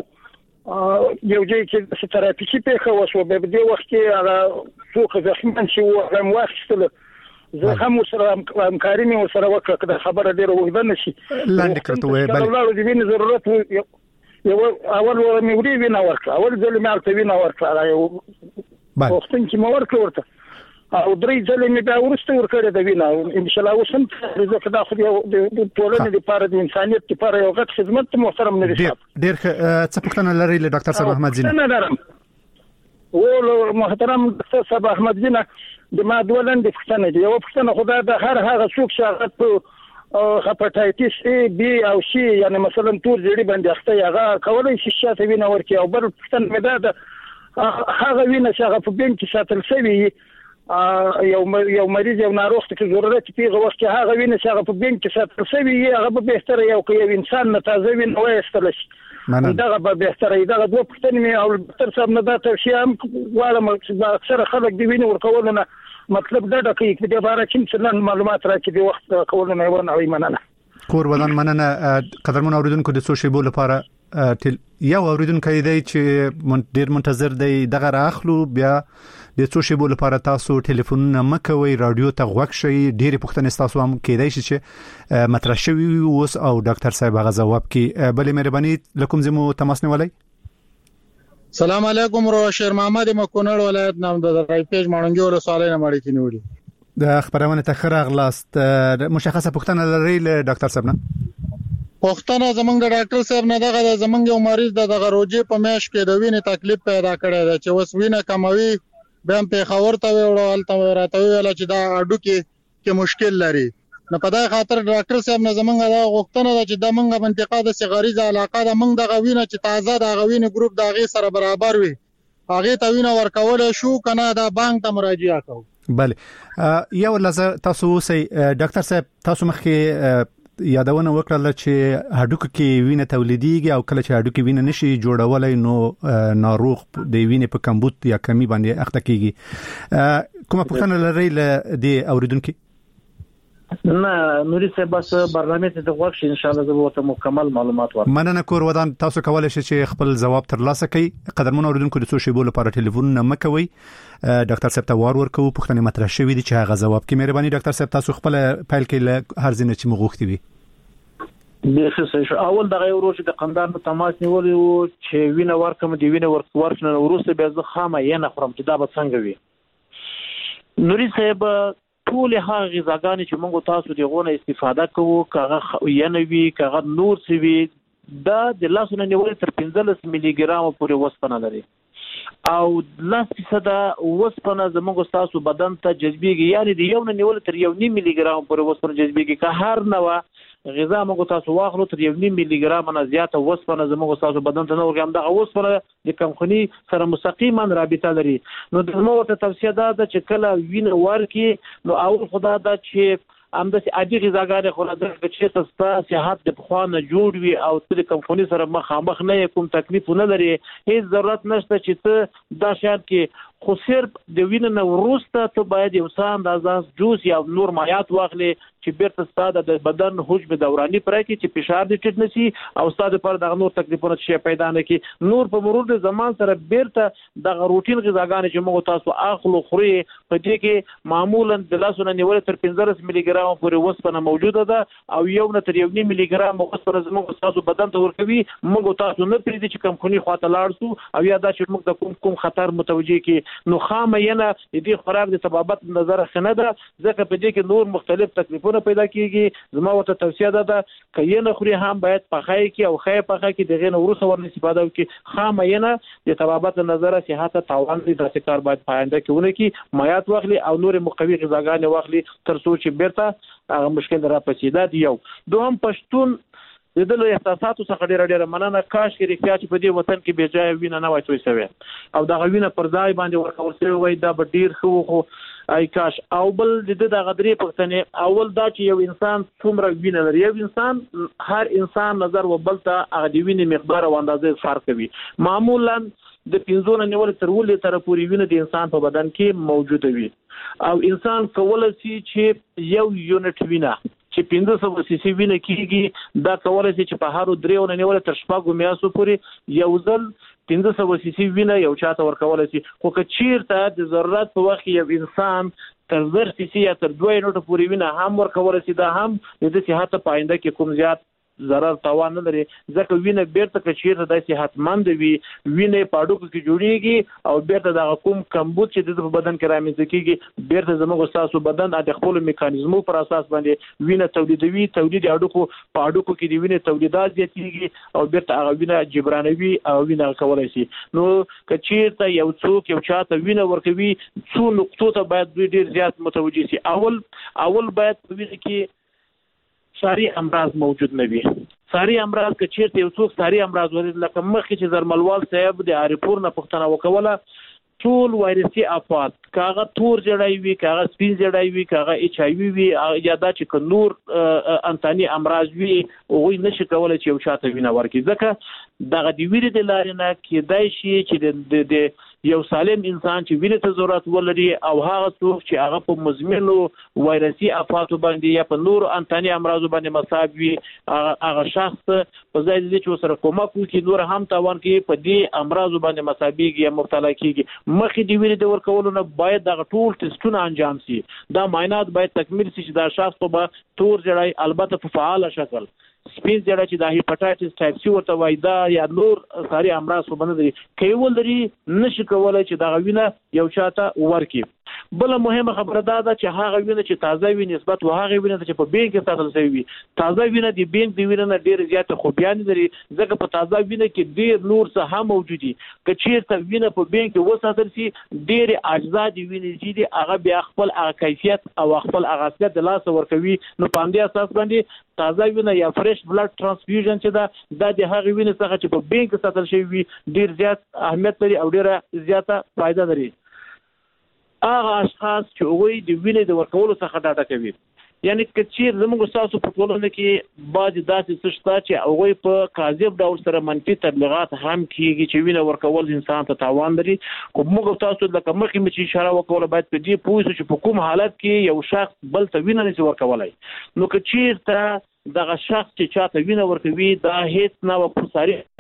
یو ځای کې ستراتیژي پیښه وشو به دې وخت کې هغه څوک زخمن شي او هم واخیستل زه هم سره همکاري مې سره وکړه دا خبره ډیره وګدن شي لاندې کړته وای بل د وینې ضرورت یو اول مې وری وینه ورکړه اول ځل مې الته وینه ورکړه یو وختن چې مې ورکړه ورته او درې ځله مې بیا ورسته ورکړه د وینه ان شاء الله وسم زه کدا خو د ټولنې لپاره د انسانيت لپاره یو غټ خدمت محترم نه دي ډېر څه پوښتنه لري له ډاکټر صاحب احمد زینه نه لرم او محترم ډاکټر صاحب احمد زینه د ما دولن د پوښتنه دی یو پوښتنه خدای د هغه څوک چې هغه هپاتایتس A B او C یعنی مثلا تور زیړی باندې اخته هغه کولای شي شاته وینه ورکړي او بل پوښتنه مې ده هغه وینه چې هغه په بنک کې ساتل شوی یو مریض یو ناروغ ته ضرورت پیغه وخت هغه وینه چې هغه په بنک کې ساتل شوی هغه به بهتره یو انسان نه تازه وینه وایستل شي دغه به بهتره دغه دوه پوښتنې مې او ډاکټر صاحب نه دا توصیه هم غواړم چې اکثر خلک دی وینه ورکولونه مطلب دا د کې د لپاره چې معلومات راکړي د وخت کولونه ونه ویمنه کور ودان مننه قدرمن اوریدونکو د سوشل بول لپاره یو اوریدونکو دی چې ډیر منتظر دی دغه راخلو بیا د سوشل بول لپاره تاسو ټلیفون نه مکوي رادیو ته غوښ شي ډیر پوښتنې تاسو هم کېدای شي چې مطرح شوی اوس او ډاکټر صاحب هغه جواب کوي بلې مهرباني لکم زمو تماس نیولای سلام علیکم رو شیر محمد مکونړ ولایت نام د رای پیج مانګي ور سوالونه مړی کینوړي د خبرونه تخرغ لاست مشخصه پوښتنه لري له ډاکټر صاحب نه پښتنه زمونږ د ډاکټر صاحب نه دغه زمونږ یو مریض دغه روجي په میش کې د وینې تکلیف پیدا کړی دی چې وس وینه کموي بهم په خبر ته وړل ته راته ویل چې دا اډو کې مشکل لري نو په دا خاطر ډاکټر صاحب نه زمونږ دا غوښتنه ده چې د منګه منطقه د سیغریزه علاقه د منګ د غوینه چې تازه د غوینه ګروپ د غي سره برابر وي هغه ته وینه ورکول شو کنه دا بانک ته مراجعه کوو بله یو لزه تاسو سي ډاکټر صاحب تاسو مخکې یادونه وکړه چې هډوکو کې وینه تولیديږي او کله چې هډوکو وینه نشي جوړولای نو ناروغ د وینې په کمبود یا کمی باندې اخته کیږي کومه پوښتنه لري ل دې اوریدونکو نه نوري صاحب بس برنامه ته غوښ ان شاء الله زه به مکمل معلومات ورکړم مننه کور ودان تاسو کولای شئ چې خپل جواب ترلاسه کړئ قدرمن اوریدونکو د سوشل بول لپاره ټلیفون نه مکوي ډاکټر صاحب ته ورکو پوښتنه مطرح شوې دي چې هغه جواب کې مهرباني ډاکټر صاحب تاسو خپل فایل کې هر ځینې چې مغوښتي وي به اول دغه یو ورځ د قندار په تماس نیولې و چې وینه ورکم دی وینه ورکنه ورسته به زه خامه یې نه خورم چې دا به څنګه وي نوري صاحب ټول هغه غذاګانې چې موږ تاسو دغه استفاده کوو کاغه ینوي کاغه نور سوي دا د لاسونه نیول تر 15 ملي ګرام پورې وسپنه لري او 10% وسپنه زموږ تاسو بدن ته جذبيږي یعنی د یو نه نیول تر 1 ملي ګرام پورې وسپنه جذبيږي که هر نوع غذا موږ تاسو واخلو تر 1 ملي ګرام نه زیاته وسپنه زموږ تاسو بدن ته نه ورګم دا وسپنه د کمخوني سره مستقیما رابطه لري نو د موږ ته توصیه ده چې کله وینه ورکی نو اول خدا دا چې همداسې عادي غذاګانې خوره درکړه چې ستا صحت د پخوا نه جوړ وي او ته د کمخوني سره مخامخ نه یې کوم تکلیف نه لري هیڅ ضرورت نشته چې ته دا شیان کې خو صرف د وینې نه وروسته ته باید یو څه اندازه جوس یا نور مایعات واخلې چې بیرته ستا د بدن حجم دوراني پوره کړي چې فشار دې ټیټ نشي او ستا دپاره دغه نور تکلیفونه چې پیدا نه کړي نور په مرور د زمان سره بیرته دغه روټین غذاګانې چې موږ تاسو اخلو خوري په دې کې معمولا د لاسونه نیول تر 15 ملي ګرام پورې وسپنه موجوده ده او یو نه تر 1 ملي ګرام وسپنه زموږ تاسو بدن ته ورکوي موږ تاسو نه پریږدي چې کمخوني خواته لاړ شو او یا دا چې موږ د کوم خطر متوجه کړي نو خامه ینه د دې خوراک د طبابت نظر خنه ده ځکه په دې کې نور مختلف تکلیفونه پیدا کیږي زما ورته توصیه ده چې ینه خوري هم باید پخای کی او خای پخای کی دغه نور څور نه استفاده وکړي خامه ینه د طبابت نظر صحت تاوان دي د کار باید پاینده کېونه کی مایات واخلي او نور مقوي غذاګانې واخلي تر څو چې بیرته هغه مشکل را پسیده دی یو دوهم پښتون د دلو احساساتو څخه ډیره مننه کاش کې رښتیا چې په دې وطن کې بې ځای وینه نه وای توی شوی او دغه وینه پر ځای باندې ورکول شوی وای دا به ډیر ښه خو ای کاش او بل د دغه درې پښتنې اول دا چې یو انسان څومره وینه لري یو انسان هر انسان نظر و بل ته هغه د وینې مقدار او اندازې فرق کوي معمولا د 15 نیول تر 10 لیټره پورې وینه د انسان په بدن کې موجوده وي او انسان کولای شي چې یو یونټ وینه چې 1500 سی سی وینه کیږي دا کولای شي چې په هارو دریو نه نیول تر شپږو میاشتو پورې یو ځل 1500 سی سی وینه یو چاته ورکول شي خو که چیرته د ضرورت په وخت یو انسان تر 1000 سی سی یا تر 2 یونټ پورې وینه هم ورکول شي دا هم د صحت په آینده کې کوم زیات ضرر تاوان نه لري ځکه وینه بیرته کچیرته د صحتمند وي وینه په اډوکو کې جوړیږي او بیرته د کوم کمبود چې د بدن کې رامنځته کیږي بیرته زموږ تاسو بدن د خپل میکانیزمو پر اساس باندې وینه تولیدوي تولید اډوکو په اډوکو کې د وینې تولیدات زیاتیږي او بیرته هغه وینه جبرانوي او وینه کولای شي نو کچیرته یو څوک یو چاته وینه ورکوي څو نقطو ته باید ډیر زیات متوجي شي اول باید وینه کې ساری امراض موجود نه وي ساری امراض که چیرته یو څوک ساری امراض ولري لکه مخکې چې زرملوال صاحب د عارفور نه پوښتنه وکوله ټول وایرسي افات کاغه تور جړای وي کاغه سپین جړای وي کاغه ایچ ای وي یا دا چې نور انساني امراض وي او نشي کولای چې یو چاته وینه ورکړي ځکه دغه د ویری د لارې نه کېدای شي چې د یو سالم انسان چې وینې ته ضرورت ولري او هغه څوک چې هغه په مزمنو وایرسي افاتو باندې یا په نورو انساني امراضو باندې مصاب وي هغه شخص په ځای دې چې سره کومک وکړي نور هم تاوان کوي په دې امراضو باندې مصابيږي یا مبتلا کیږي مخکې د وینې د ورکولو نه باید دغه ټول ټیسټونه انجام شي دا معاینات باید تکمیل شي چې دا شخص په تور جړای البته په فعال شکل سپین جړه چې د هیپاټایټس ټایپ سی ورته وای دا یا نور ساري امراض په باندې لري کیول لري نشي کولای چې دا وینه یو چاته ورکي بل مهمه خبره ده چې هغه وینه چې تازه وي نسبت و هغه وینه چې په بینک کې ساتل شوی وي تازه وینه د بینک دی وینه ډیر زیات خوبیان لري ځکه په تازه وینه کې ډیر نور څه هم موجودي که چیرته وینه په بینک کې وساتل شي ډیر اجزا دی وینه چې هغه بیا خپل هغه کیفیت او خپل هغه اصلیت د لاس ورکوي نو په دې اساس باندې تازه وینه یا فرش بلډ ترانسفیوژن چې دا د هغه وینې څخه چې په بینک ساتل شوی وي ډیر زیات اهمیت لري او ډیره زیاته فائدہ لري هغه اشخاص چې هغوی د وینې د ورکولو څخه ډاډه کوي یعنی که چیر زموږ تاسو په ټولنه کې بعض داسې څه شته چې هغوی په کاذب ډول سره منفي تبلیغات هم کیږي چې وینه ورکول انسان ته تاوان لري خو موږ تاسو لکه مخکې مې چې اشاره وکړه باید په دې پوه شو چې په کوم حالت کې یو شخص بل ته وینه نشي ورکولای نو که چیرته دغه شخص چې چاته وینه ورکوي دا هیڅ نه و پرساري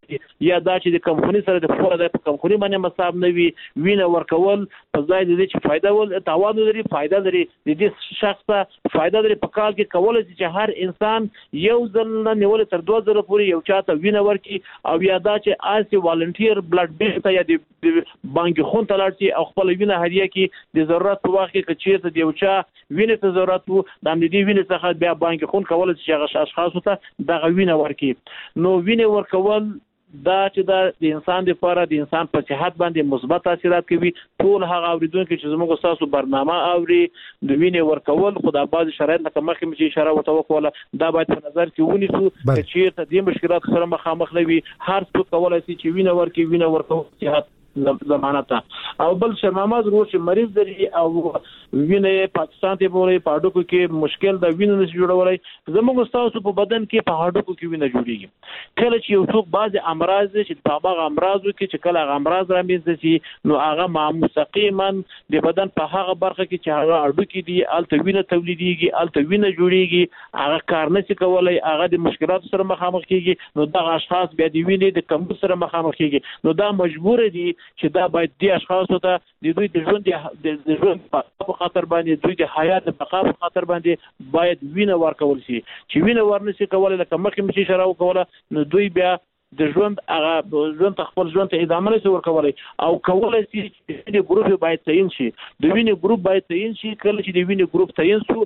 یا دا چې د کمپنی سره د پوره د کمپنی باندې مصاب نه وي وینه ورکول په ځای د دې چې فائدہ ول تاوان لري فائدہ لري د دې شخص ته فائدہ لري په کال کې کول چې هر انسان یو ځل نه نیول تر 2000 پورې یو چاته وینه ورکي او یا دا چې آسی والنټیر بلډ بانک ته یا د بانک خون ته لاړ شي او خپل وینه هدیه کې د ضرورت په وخت کې چې د یو چا وینه ته ضرورت وو د دې وینه څخه بیا بانک خون کول چې هغه اشخاص ته د وینه ورکي نو وینه ورکول دا چې د انسان لپاره د انسان په صحت باندې مثبت تاثیرات کوي ټول هغه اوریدونکو چې زموږ تاسو برنامه اوري د وینې ورکول خو د بعض شرایط لکه مخکې چې اشاره وته وکړه دا باید په نظر کې ونیسو چې ته د مشکلات سره مخامخ نه وي هر څوک کولای شي چې وینه ورکول صحت ضمانت او بل شرماماز روز چې مریض لري او وینې پاکستان ته بولي په هډوکو کې مشکل د وینې نشي جوړولای زموږ تاسو په بدن کې په هډوکو کې وینه جوړیږي کله چې یو څوک بعض امراض چې په هغه امراضو کې چې کله هغه امراض راځي چې نو هغه مستقیما د بدن په هغه برخه کې چې هغه هډوکي دي الته وینه تولیديږي الته وینه جوړیږي هغه کار نشي کولای هغه د مشکلات سره مخامخ کیږي نو دا اشخاص بیا د وینې د کمبود سره مخامخ کیږي نو دا مجبور دي چې دا باید د اشخاصو ته د دوی د ژوند په خاطر باندې دوی د حیات په خاطر باندې باید وینه ورکول شي چې وینه ورنشي کولای لکه مخکې مشي شراو کوله نو دوی بیا د ژوند هغه ژوند خپل ژوند ته ادامه نشي ورکولای او کولای شي چې د ګروپ باید تعین شي د وینې ګروپ باید تعین شي کله چې د وینې ګروپ تعین شو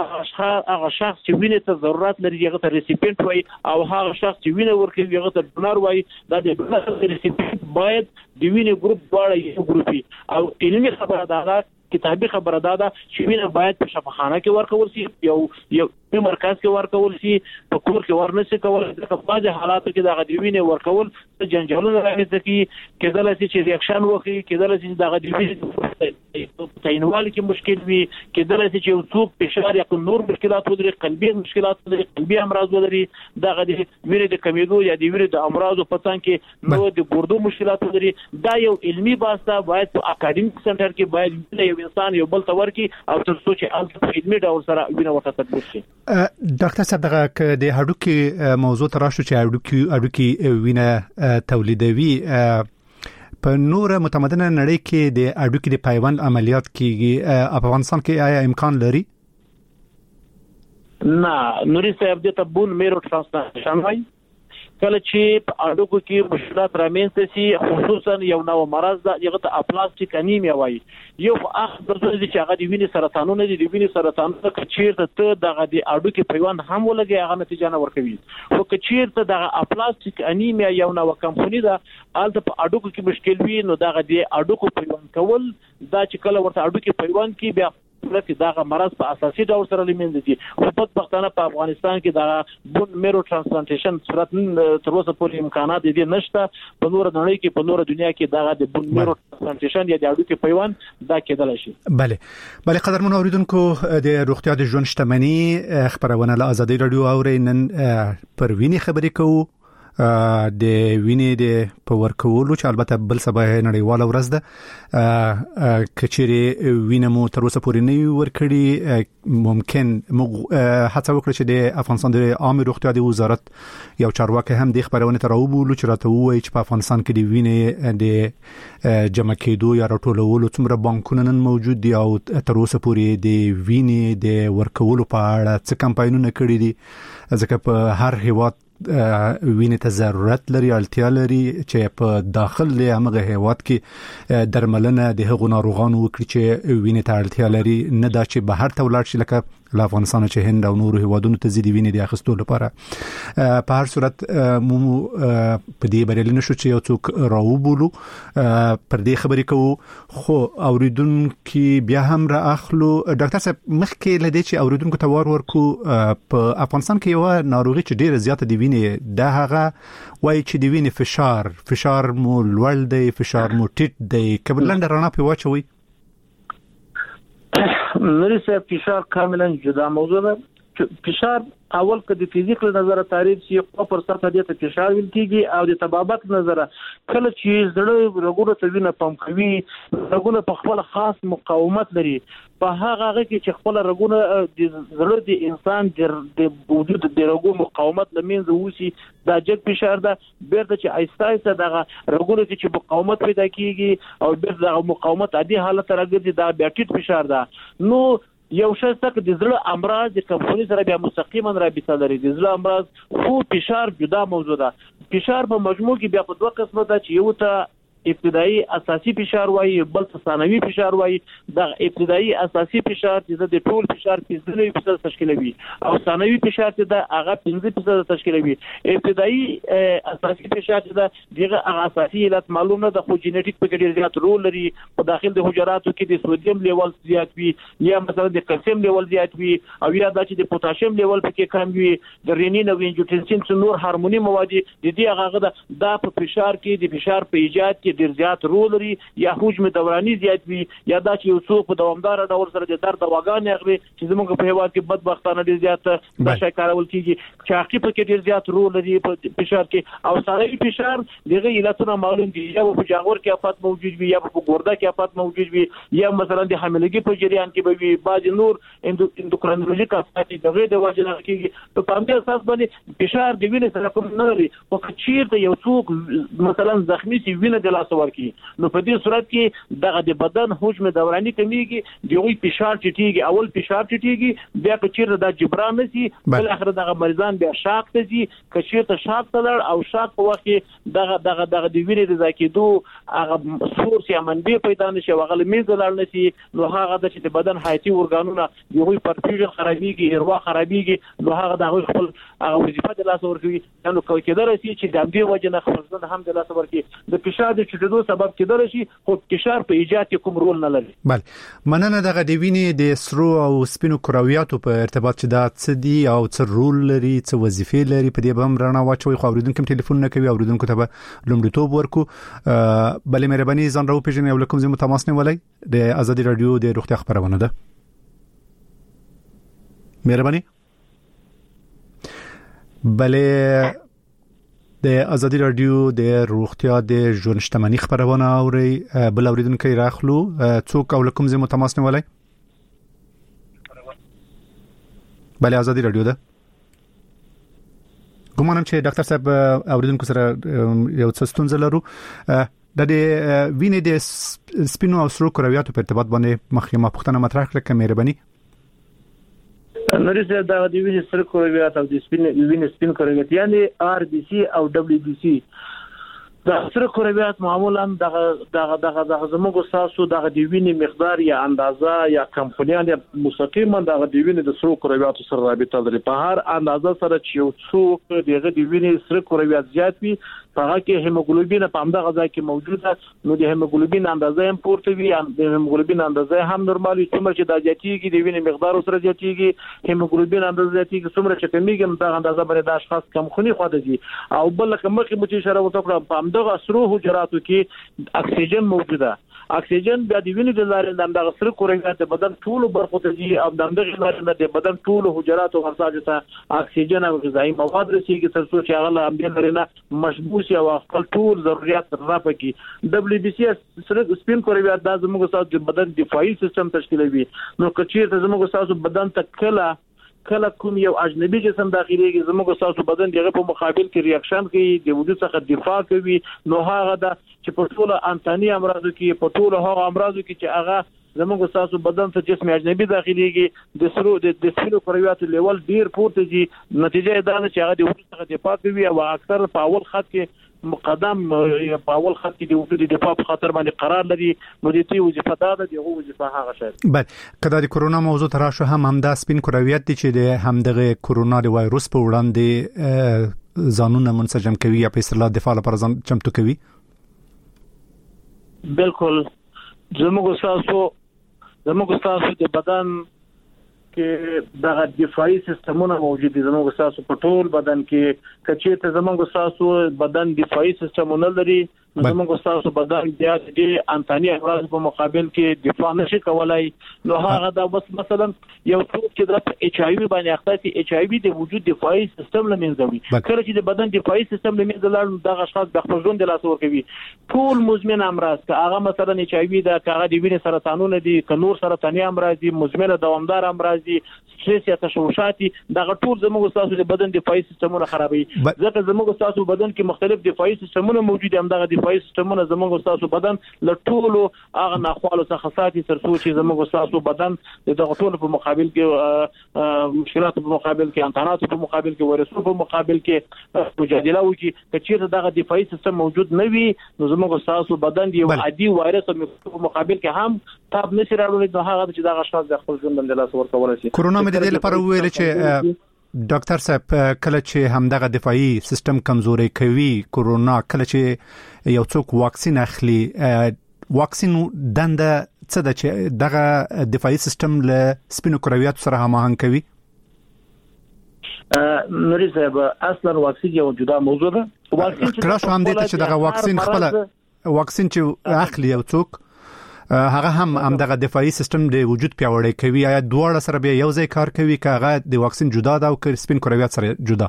هغه شخص چې وینې ته ضرورت لري هغه ته ریسیپینټ وای او هغه شخص چې وینه ورکوي هغه ته ډونر وای دا د ډونر ریسیپینټ باید د وینې ګروپ دواړه یو ګروپي او علمي خبره ده کتابي خبره ده چې وینه باید په شفاخانه کې ورکول شي یو په مرکز کې ورکول شي په کور کې ورنشي کول د بعض حالاتو کې د غوینه ورکول د جنجالونو راځي کېدل چې ریاکشن وکړي کېدل چې د غوینه تعینوال کې مشکل وي کېدل چې یو څوک فشار یا نور مشکلات ولري قلبي مشکلات ولري قلبي امراض ولري د وینې د کمیدو یا د وینې د امراضو په څنګ کې نو د ګردو مشکلات ولري دا یو علمي باسته باید په اکاډمیک سنټر کې باید یو انسان یو بل تور کې او تر څو چې په علمي ډول سره وینه ورته تطبیق شي ډاکټر صاحب دغه د هډوکي موضوع تراشو چې هډوکي وینه تولیدوي په نور متمدنه نړۍ کې د هډوکي د پیوند عملیات کیږي افغانستان کې آیا امکان لري نه نوري صاحب د بون میرو ترانسپلانټیشن وای کله چې په هډوکو کې مشکلات رامنځته شي خصوصا یو نوو مرض د یغه ته اپلاستیک انیمیا وای یو اخر درته چې هغه د وینې سرطانونه دي د وینې سرطانونه کچیرته ته دغه د هډوکي پیوند هم ولګي هغه نتیجه نه ورکوي خو کچیرته دغه اپلاستیک انیمیا یو نوو کمپنی ده الته په هډوکو کې مشکل وي نو دغه د هډوکو پیوند کول دا چې کله ورته هډوکي پیوند کې بیا لکه دا مرض په اساسي ډول سره لیمند دي خو په پښتانه په افغانستان کې دا بون میرو ترانسپلانټیشن صورت تر اوسه پورې امکانات دي نشته په نور نړۍ کې په نور دنیا کې دا د بون میرو ترانسپلانټیشن یا د هډوکي پیوند دا کېدل شي بله قدرمن اوریدونکو د روغتیا د ژوند شتمنۍ خبرونه له ازادي رادیو اورینن پر ویني خبرې کوو د وینې د پاور کولو چې البته بل سبا نړیواله ورځ ده کچېری وینه مو تر اوسه پورې نه ورکړي ممکن هڅه وکړي چې د افغانستان د عامه روغتیا د وزارت یو چارواکي هم د خبرونه تر اوبولو چې راته وایي چې په افغانستان کې د وینې د جمع کېدو یا راټولولو څومره بانکونه نن موجود دي او تر اوسه پورې د وینې د ورکولو په اړه څه کمپاینونه کړي دي ځکه په هر هیواد وینې ته ضرورت لري اړتیا لري چې په داخل له هغه هیواد کې درملنه د هغو ناروغانو وکړي چې وینې ته اړتیا لري نه دا چې بهر ته ولاړ شي لکه له افغانستان چې هند او نورو هیوادونو ته زیاتې وینې د اخیستو لپاره په هر صورت مو په دې بریالي نشو چې یو څوک راوبولو پر دې خبرې کوو خو اوریدونکو بیا هم را اخلو ډاکټر صاحب مخکې لدې چې اوریدونکو ته ورکو په افغانستان کې یو ناروغي چې ډیره زیاته دی وینې دا هغه وایي چې د وینې فشار مو لوړ دی فشار مو ټیټ دی کبل لنډ رڼا په واچوي نوري صاحب فشار کاملا جدا موضوع ده فشار اول که د فزیکل نظر تعریف شي او پر سطح د فشار ویل کیږي او د طبابت نظر کله چې زړه رګونه ته وینه پمپ کوي رګونه په خپل خاص مقاومت لري په هغه کې چې خپل رګونه د زړه د انسان د وجود د رګو مقاومت لمنځه وسی دا جګ فشار ده بیرته چې آیسته آیسته دغه رګونه چې مقاومت پیدا کیږي او بیرته دغه مقاومت عادي حالت راګرځي دا بیا ټیټ فشار ده نو یو شې څخه د زړه امراض د کمپونی سره بیا مستقیما رابطه لري د زړه امراض خو فشار جدا موضوع ده فشار په مجموع کې بیا په دوه قسمه ده چې یو ته ابتدایي اساسي فشار وایي بل څه ثانوي فشار وایي د ابتدایي اساسي فشار چې د ټول فشار 15% تشکیلوي او ثانوي فشار چې د هغه 15% تشکیلوي ابتدایي اساسي فشار چې دغه اساسي علت معلوم نه د خو جینټیک په کې ډیر زیات رول لري په داخل د حجراتو کې د سوډیم لیول زیات وي یا مثلا د کلسیم لیول زیات وي او یا د پوتاشیم لیول په کې کم وي د رینین او انجیوټنسین څو نور هورموني مواد د دې هغه د په فشار کې د فشار په ایجاد کې ډیر زیات رول لري یا حجم دوراني زیات وي یا دا چې یو څوک په دوامدار ډول سره د درد دواګانې اخلي چې زموږ په هیواد کې بدبختانه ډیر زیات د شکارول کیږي چې عقب کې ډیر زیات رول لري په فشار کې او ثانوي فشار دغه علتونه معلوم دي یا په جاغور کې آفات موجود وي یا په ګورده کې آفات موجود وي یا مثلا د حاملګي په جریان کې به وي بعض نور اندوکرینولوژیک آفات دغه د وجه نه کیږي په پامه اساس باندې فشار د وینې سره کوم نه لري او کچیر ته یو څوک مثلا زخمی شي وینې د لاس ورکی نو په دې صورت کې دغه د بدن حجم دوراني کمیږي دغه فشار چټیږي اول فشار چټیږي بیا کچیر د جبران نشي بل اخر دغه مریضان بیا شاک ته شي کچیر ته شاک تلل او شاک په وخت کې دغه د وینې د ذکیدو هغه سورس یا منبع پیدا نشي وغل میز لړ نشي نو هغه د بدن حیاتي ارګانونه دغه پرفیوژن خرابيږي اروا خرابيږي نو هغه دغه خپل هغه وظیفه د لاس ورکوي نو کوي کېدای شي چې د دې وجه نه خپل هم د لاس ورکوي د فشار د چټدو سبب کېدای شي خو فشار په ایجاد کې کوم رول نه لري بله مننه دغه د وینې د سرو او سپینو کرویاتو په ارتباط چې دا څه دي او څه رول لري څه وظیفې لري په دې بم رڼا واچوي خو اوریدونکو ټلیفون نه کوي اوریدونکو ته لومړیتوب ورکو بلې مهرباني ځان راو پیژنې یو لکم زمو تماس نیولای د ازادي رادیو د روغتیا خبرونه ده مهرباني بلې د ازادي رادیو د روغتیا د ژوند شتمنۍ خبرونه اوري بل اوریدونکو راخلو څوک او لکم زمو تماس نیولای بلې ازادي رادیو ده ګومانم چې ډاکټر صاحب اوریدونکو سره یو څه ستونزه لرو د وینې د سپینو او سرو کرویاتو په ارتباط باندې مخکې ما پوښتنه مطرح کړه کوم مهرباني نورې دا د وینې سره کرویات او د وینې سپین کرویات یعنی آر بي سي او دبليو بي سي دا سره کرویات معمولا دغه زموږ ساسو دغه د وینې مقدار یا اندازه یا کمپونیان مستقیما دغه د وینې د سره کرویات سره رابطه لري په هر اندازه سره چې یو څوک دغه د وینې سره کرویات زیات وي هغه کې هیموګلوبین په همدغه ځای کې موجوده نو د هیموګلوبین اندازه هم پورته وي د هیموګلوبین اندازه هم نورمالي څومره چې د زیاتیږي د وینې مقدار سره زیاتیږي هیموګلوبین اندازه زیاتیږي څومره چې کمیږي دغه اندازه باندې د اشخاص کم خوني خو دي او بل کومه کې مو اشاره وکړه په همدغه سرو حجراتو کې اکسیجن موجوده اکسیجن بیا د وینې د لارې د سره کرویات د بدن ټول برخو ته دي او د لارې د بدن ټول حجرات او غذا ته اکسیجن او غذایی مواد رسیږي تر څو چې هغه هم لري مشبوس او خپل ټول ضرورت راپکې دبليو بي سي سره سپین کرویات د زموږ ساتو د بدن دفاعي سیستم تشکیلوي نو کچیر ته زموږ ساتو بدن ته کله کوم یو اجنبي جسم داخليږي زموږ ساسو بدن دغه په مقابل کې ریاکشن کوي د وجود څخه دفاع کوي نو هغه د چې په ټول انتاني امراضو کې په ټول هغه امراضو کې چې هغه زموږ ساسو بدن ته جسم اجنبي داخليږي د سرو د سپینو کرویاتو لیول ډیر پورته دي نتیجه دا ده چې هغه د وجود څخه دفاع کوي او اکثر په اول خط کې مقدم په اول خط کې د وجود د دفاع په خاطر باندې قرار لري نو د دې وظیفه دا ده دغه وظیفه هغه شی بل کله د کورونا موضوع تراشه هم د سپین کرویات دي چې د همدغه کورونا د وایروس په وړاندې ځانونه منسجم کوي یا په اصطلاح دفاع لپاره ځان چمتو کوي بالکل زموږ تاسو د بدن کې دغه دفاعي سیستمونه موجود دي زموږ تاسو په ټول بدن کې کچې ته زموږ تاسو بدن دفاعي سیستمونه لري زموږ تاسو بدن بیا د انتاني امراض په مقابل کې دفاع نشي کولای. نو هغه دا بس مثلا یو څوک چې د ایچ آی وی باندې اخته شي، ایچ آی وی د وجود دفاعي سیستم له منځه وړي. کله چې د بدن دفاعي سیستم له منځه لاړ، دغه اشخاص د خپل ژوند د لاسه ورکوي. ټول مزمن امراض که هغه مثلا ایچ آی وی د هغه د وینې سرطانونه دي، که نور سرطاني امراض دي، مزمن دوامدار امراض دي، سټریس یا تشوشات دي، دغه ټول زموږ تاسو د بدن دفاعي سیستمونه خرابوي. ځکه زموږ تاسو بدن کې مختلف دفاعي سیستمونه موجود دي. همدغه دفاعي سیستمونه زموږ تاسو بدن له ټولو هغه ناخوالو څخه ساتي تر څو چې زموږ تاسو بدن د دغه ټولو په مقابل کې مشکلاتو په مقابل کې، انتاناتو په مقابل کې، وایرسونو په مقابل کې مجادله وکړي. که چیرته دغه دفاعي سیستم موجود نه وي، نو زموږ تاسو بدن دی عادي وایرس او میکروب په مقابل کې هم تاب نشي راوړي. نو هغه چې دغه اشخاص د خپل ژوند د لاسه ورکول شي. کورونا مې د دې لپاره ویل چې ډاکټر صاحب کله چې همدغه دفاعي سیستم کمزوري کوي کورونا، کله چې یو څوک واکسین اخلي، واکسین دنده څه ده چې دغه دفاعي سیستم له سپینو کرویاتو سره هماهنګ کوي؟ نوري صاحب اصلا واکسین یو جدا موضوع ده. واکسین کله هم دې چې دغه واکسین خپل واکسین چې اخلي یو څوک هغه هم دغه دفاعي سیستم د وجود پیاوړی کوي. یا دواړه سره به یو ځای کار کوي که هغه د واکسین جدا ده او که سپین کرویات سره جدا؟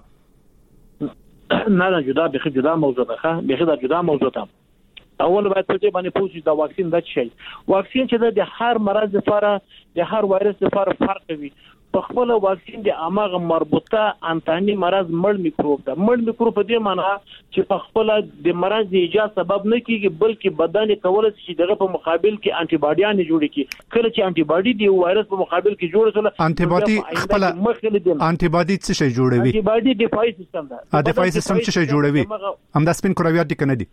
نه جدا، به جدا موضوع ده. به دا جدا موضوع ده. اول باید په دې باندې پوه شئ دا واکسین د شي. واکسین چې د هر مرض لپاره، د هر وایرس لپاره فرق کوي. په خپل واکسین د امغه مربوطه انتاني مرض مړ میکروب ده. مړ میکروب په دې معنی چې په خپل د مرض د ایجاد سبب نه کیږي، بلکې بدن کولای شي دغه په مقابل کې انټي باډیان جوړ کړي. کله چې انټي باډي د وایرس په مقابل کې جوړ شول، انټي باډي خپل انټي باډي څه شي جوړوي؟ انټي باډي دفاعي سیستم ده. دفاعي سیستم څه شي جوړوي؟ هم د سپین کرویات دي کنه دي؟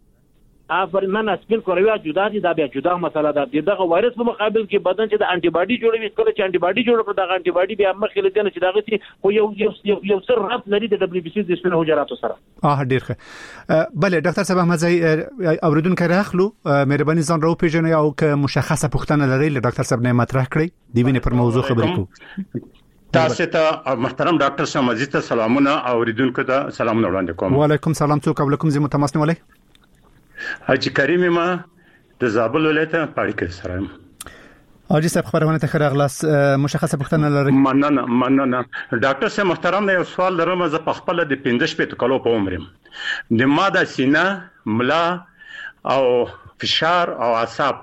نه سپین کرویات جدا دي، دا بیا جدا مسله ده. دغه وایرس په مقابل کې بدن چې د انټي باډي جوړوي، کله چې انټي باډي جوړ کړي، دغه انټي باډي بیا مخکې لدی نه چې دغه چې خو یو سر رابط لري د دبليو بي سي د سپین حجراتو سره. ډیر ښه. بله ډاکټر صاحب احمدزی اوریدونکو راخلو، مهرباني ځان راو پیژنئ او که مشخصه پوښتنه لرئ له ډاکټر صاحب نه مطرح کړئ. د وینې پر موضوع خبرې کوو. تاسو ته محترم ډاکټر صاحب مزید ته سلامونه، اوریدونکو ته سلامونه وړاندې کوم. وعلیکم سلام. څوک علیکم زمو تماس نیولای؟ حاجی کریم ما د زابل ولایت پاړکې سره. حاجی صاحب خبرونه ته خراغلاس، مشخصه پوښتنه لرئ؟ مننه ډاکټر صاحب محترم، یو سوال لرم. زه په خپل د 15 کالو په عمر د ما د سینه، ملا او فشار او اعصاب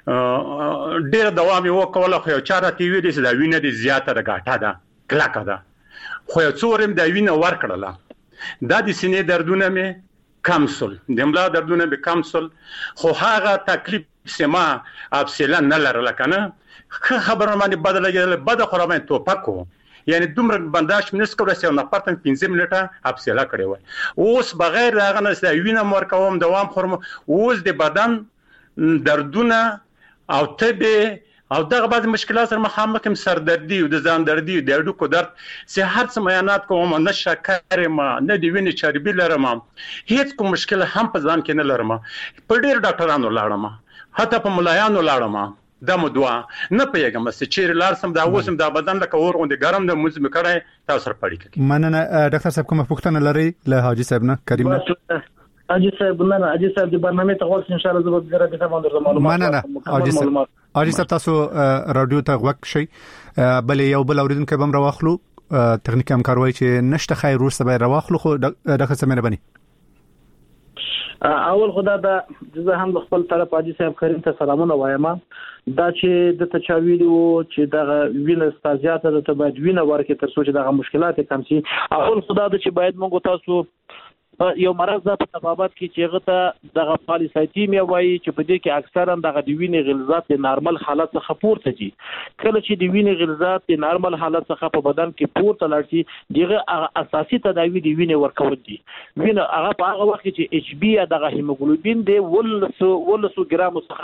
ډېر دوام یو کوله، خو یو چاره تی ویل چې دا وینه د زیاته د غاټه ده، کلاکه ده، خو یو څورم د وینه ورکړله. دا د سینې دردونه مې کمسل، د ملا دردونه به کمسل، خو هغه تکلیف سما افسلان نه لرله کنه. خبره باندې بدلېږي، بد خرابې توپکو، یعنی دومره بنداش منس کوله چې نه پاتم 15 منټه افسلا کړی و. اوس بغیر هغه نه د وینه مرکوم دوام خورم، اوس د بدن دردونه او تبه او دغه بعض مشکلات سره مخامخ هم، سردردي او د ځان دردي، د اډوکو درد، چې هر څه بیانات کوم، نه شکر ما، نه د وینې چربي لرم، هیڅ کوم مشکل هم په ځان کې نه لرم. په ډېر ډاکټرانو لاړم، حتی په ملایانو لاړم، دا مدوا نه پیګم چې چیرې لارسم دا اوسم دا بدن لکه اور غوندې ګرم د مزم کړای. تاسو سره پړی کی. مننه ډاکټر صاحب، کومه پوښتنه لرئ له حاجی صاحب نه؟ کریم حاجی صاحب نه، حاجی صاحب د برنامه ته غوښتل ان شاء الله زه به درته باندې معلومات. مننه حاجی صاحب، تاسو رادیو ته غوښ شئ. بل یو بل اوریدونکو به راوخلو، تخنیکی همکاروي چې نشته خیر روسته به راوخلو، خو ډاکټر صاحب مهرباني. اول خدا دا زه هم خپل طرف حاجی صاحب کریم ته سلامونه وایم. دا چې د تچاویلو چې دغه وینې استازیاته د باید وینې ورکې تر څو چې دغه مشکلات کم شي. اول خدا دا چې باید موږ تاسو یو مرض د تبابت کې چې غته دغه پالیسایتیمیا وایي چې په دې کې اکثرا دغه د وینې غلظات د نارمل حالت څخه پورته دي. کله چې د وینې غلظات د نارمل حالت څخه په بدن کې پورته لاړ شي، دغه اساسي تداوی د وینې ورکول دي. وینه هغه په هغه وخت کې چې ایچ بي دغه هیموګلوبین دی 100 ګرام څخه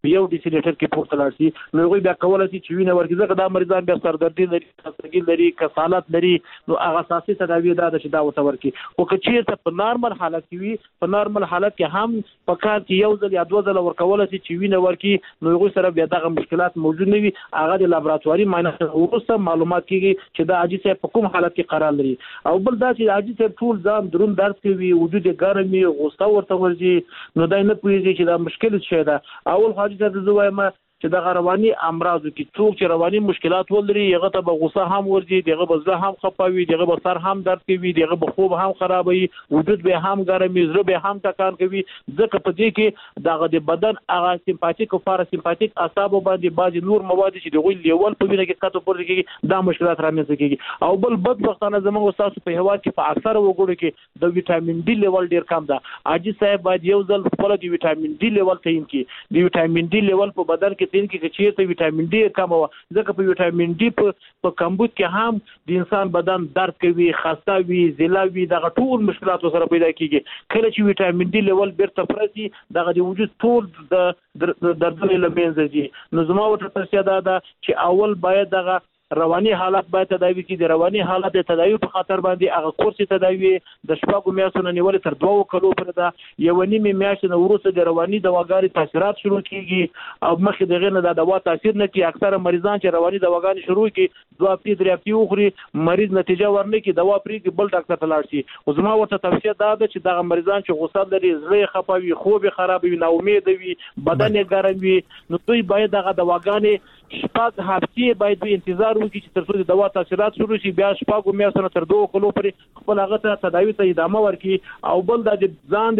یو ډیسیلیټر کې پورته لاړ شي نو هغه بیا کولای شي چې وینه ورکړي ځکه دا مریضان بیا سردردي لري خستګي لري کسالت لري نو هغه اساسي تداوی دا چې دا وته ورکړي او که چیرته په نارمل حالت کې وي په نارمل حالت کې هم په کار کې یو ځل یا دوه ځله ورکول شي چې وینه ورکړي نو هغه سره بیا دغه مشکلات موجود نه وي هغه د لابراتواري معاینه وروسته معلومات کیږي چې دا عاجز په کوم حالت کې قرار لري او بل دا چې عاجز ټول ځان درون درد کوي وجود ګرمي غوسه ورته ورځي نو دا نه پوهیږي چې دا مشکل څه ده اول حاجت د زوایم چې د رواني امراض کې څوک چې رواني مشکلات ولري هغه ته به غوسه هم ورځي دغه به زړه هم خپوي دغه به سر هم درد کوي دغه به خوب هم خرابوي وجود به هم ګرمي زړه به هم ټکان کوي ځکه په دې کې دغه د بدن هغه سمپاتیک او پاراسمپاتیک اعصاب باندې بعضي نور مواد چې دغه لیول په وینه کې کټو پورته کیږي دا مشکلات رامنځته کیږي او بل بدبختانه زموږ استاد په هوا کې په اکثر وګړو کې د وټامین ډي لیول ډیر کم ده عاجز صاحب باید یو ځل خپل د وټامین ډي لیول تعین کړي د وټامین ډي لیول په بدن کې تعین کړي چې ته وټامین ډي کم و ځکه په وټامین ډي په کمبود کې هم د انسان بدن درد کوي خسته وي زیلا وي دغه ټول مشکلات سره پیدا کیږي کله چې وټامین ډي لیول بیرته پرسي دغه د وجود ټول د دردونه لمنځه ځي نو زما ورته توصیه ده چې اول باید دغه رواني حالت باید تداوی کی د رواني حالت تداوی په خاطر باندې هغه کورس تداوی د شپږو میاشتو نه نیول تر 2 کلو پر ده یو نیمه میاشت نه وروسته د رواني دواګانې تاثیرات شروع کیږي او مخکې دغه نه د دوا تاثیر نه کوي اکثره مریضان چې رواني دواګانې شروع کوي 2 هفتې 3 هفتې وخوري مریض نتیجه ورنه کی دوا پرې بل ډاکټر ته لاړ شي او زما ورته توصیه ده چې دغه مریضان چې غوسه لري زړه خپوي خوب خرابوي نا امید وي بدن ګرم وي نو دوی باید دغه دواګانې شپږ هفتې باید انتظار وکړي چې تر څو د دوا تاثیرات شروع شي بیا شپږ میاشتې نه تر 2 کلو پورې خپل هغه ته تداوی ته ادامه ورکړي او بل د ځان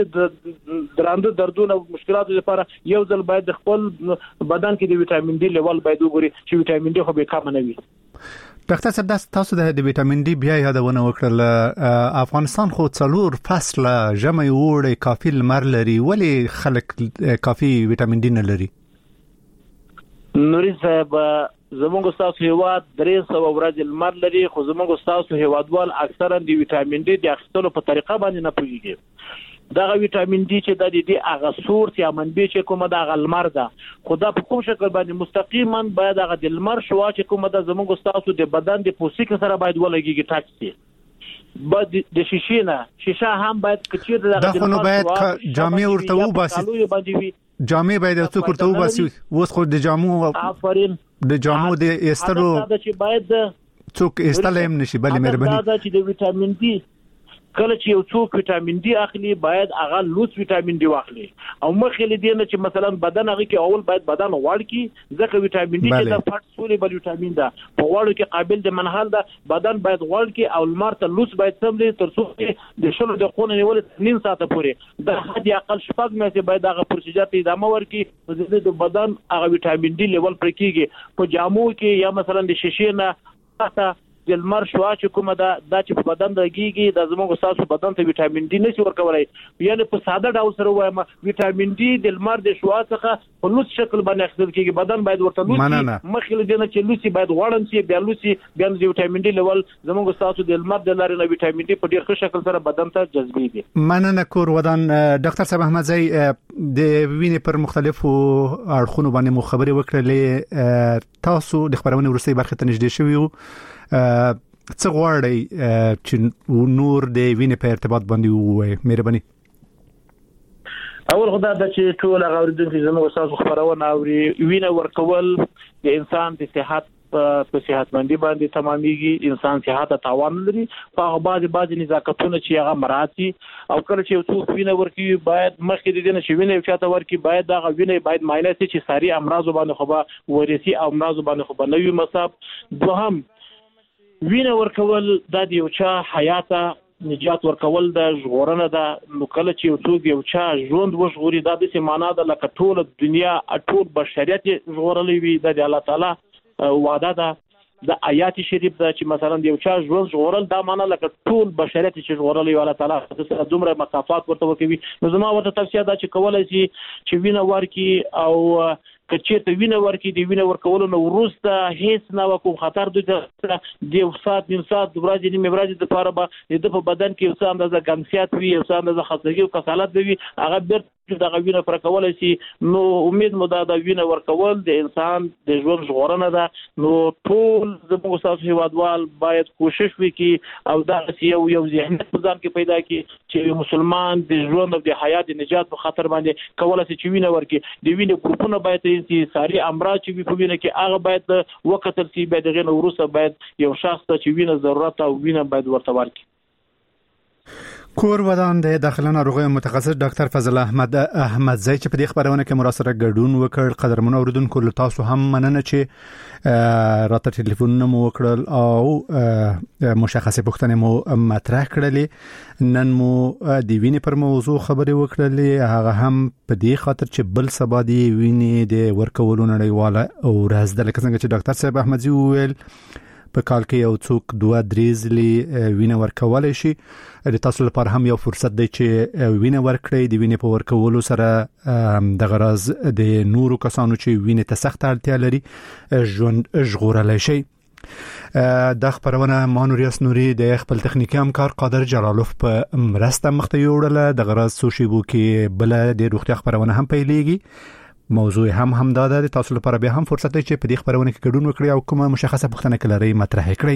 د درانده دردونو مشکلاتو لپاره یو ځل باید د خپل بدن کې د وټامین ډي لیول باید وګوري چې وټامین ډي خو به کم نه وي ډاکټر صاحب تاسو د وټامین ډي بیا یادونه وکړه افغانستان خو څلور فصله ژمي اوړی کافي لمر لري ولی خلک کافي وټامین ډي نه لري نوري صاحب زموږ تاسو هیواد 300 ورځې لمر لري خو زموږ تاسو هیوادوال اکثرا د وټامین ډي د اخیستلو په طریقه باندې نه پوهیږي دا وټامین ډي چې د دې هغه سورس یا منبع چې کومه د لمر ده خو دا په کوم شکل باندې مستقیما باید هغه د لمر شوا چې کومه د زموږ تاسو د بدن د پوستکي سره باید ولګيږي ټاکسي بعد د شیشه هم باید کچیر د خونو باید جامع ورته وباسي جامع باید څوک ورته وباسي اوس خو د جامو آفرین د جامو د استلو چې باید څوک استلم نشي بلې مهرباني دا چې د وټامین ډي کله چې یو څوک وټامین ډي اخلي باید هغه لوس وټامین ډي واخلي او مخکې لدی نه چې مثلا بدن هغه کې اول باید بدن وړ کی ځکه وټامین ډي چې د فټ سولېبل وټامین ده په وړو کې قابل د منحل ده بدن باید وړ کی او لمر ته لوس باید سم دي تر څو د شلو د خون نیول 2 ساعته پورې د حد اقل شپږ میاشتې باید هغه پروسیجر ته ادامه ورکړي د بدن هغه وټامین ډي لیول پر کیږي په جامو کې یا مثلا د شیشې نه تاسو د لمر شوا چې کومه دا چې په بدن دګيږي د زموږ تاسو بدن ته وټامین ډي نشي ورکولای یعنی په ساده ډول سره وایم وټامین ډي د لمر د شوا څخه په لوس شکل باندې اخیستل کیږي بدن باید ورته لوس مخکې دنه چې لوسي باید غوړم شي بیا لوسي بیا د وټامین ډي لیول زموږ تاسو د لمر د لارې نه وټامین ډي په ډیر ښه شکل سره بدن ته جذبېږي مننه کور ودان ډاکټر صاحب احمد زئی د وینې پر مختلفو اړخونو باندې مو خبرې وکړلې تاسو د خبرونه ورسې برخه ته نږدې شوی څه غواړئ چې نور د وینې په ارتباط باندې ووایي مهرباني اول خدای د چې ټول غوړدونکو زموږ تاسو خبرونه اوري وینه ورکول د انسان د صحت په صحتمندي باندې تمامېږي انسان صحت ته تاوان لري په بعض نزاکتونه چې هغه مراتي او کله چې څوک وینه ورکوي باید مخکې د دې نه چې وینه چاته ورکوي باید دا وینه باید معاینه شي چې ساري امراض باندې خو به ورثي امراض باندې خو به نوي مصاب دوهم وینه ورکول د یو چا حیات نجات ورکول د ژغورنه ده نو کله چې یو څوک یو چا ژوند وژغوري دا د څه معنا ده لکه ټول دنیا ټول بشریت ژغورلې وي د الله تعالی وعده ده د آیات شریف ده چې مثلا یو چا ژوند ژغورل دا معنا لکه ټول بشریت چې ژغورلې وي الله تعالی سره دومره مکافات ورته ورکوي نو زما ورته توصیه ده چې کولای شي چې وینه ورکي او کچېته وینه ورکړي د وینه ورکولو نه وروسته هیڅ نه کوم خطر دوی ته د ساعت نیم ساعت ورځې نیمه ورځې لپاره به د په بدن کې یو څه اندازه ګمسیات وي یو څه اندازه خستګي او کسالت وي هغه بیرته دغه وینه پر کولای شي نو امید مو دا د وینه ورکول د انسان د ژوند ژغورنه ده نو ټول زموږ تاسو هیوادوال باید کوشش وکړي او دا یو ذهنیت په ځان کې پیدا کړي چې مسلمان د ژوند او د حیات نجات په خاطر باندې کولای شي چې وینه ورکړي د وینې ګروپونه باید چې ساري امراض چې په وینه کې هغه باید وکتل شي باید دغه وروسته باید یو شخص ته چې وینه ضرورت او وینه باید ورته ورکړي کور ودان د داخله ناروغي متخصص ډاکټر فضل احمدزی چې په دې خبرونه کې مراسله ګډون وکړ قدرمن اوریدونکو له تاسو هم مننه چې راته ټلیفون مو وکړل او مشخصه پوښتنه مو مطرح کړلې نن مو د وینې پر موضوع خبرې وکړلې هغه هم په دې خاطر چې بل سبا دی وینې د ورکولو نړیواله او ورځ د لکه څنګه چې ډاکټر صاحب احمدزی وویل په کال کې یو څوک 2-3 ځلې وینه ورکولای شي د تاسو لپاره هم یو فرصت دی چې وینه ورکړئ د وینې په ورکولو سره د غرض د نورو کسانو چې وینې ته سخت اړتیا لري ژوند ژغورلای شي د خبرونه مانوریاس نوري د خپل تخنیکی همکار قادر جلالوف په مرسته مخته یوړله د غرض سوشي بو کې بل د روغتیا خبرونه هم پیلېږي موضوع هم دا د تاسو لپاره به هم فرصت دی چې په دې خبرونه کې ګډون وکړئ او کومه مشخصه پوښتنه کلري مطرح کړئ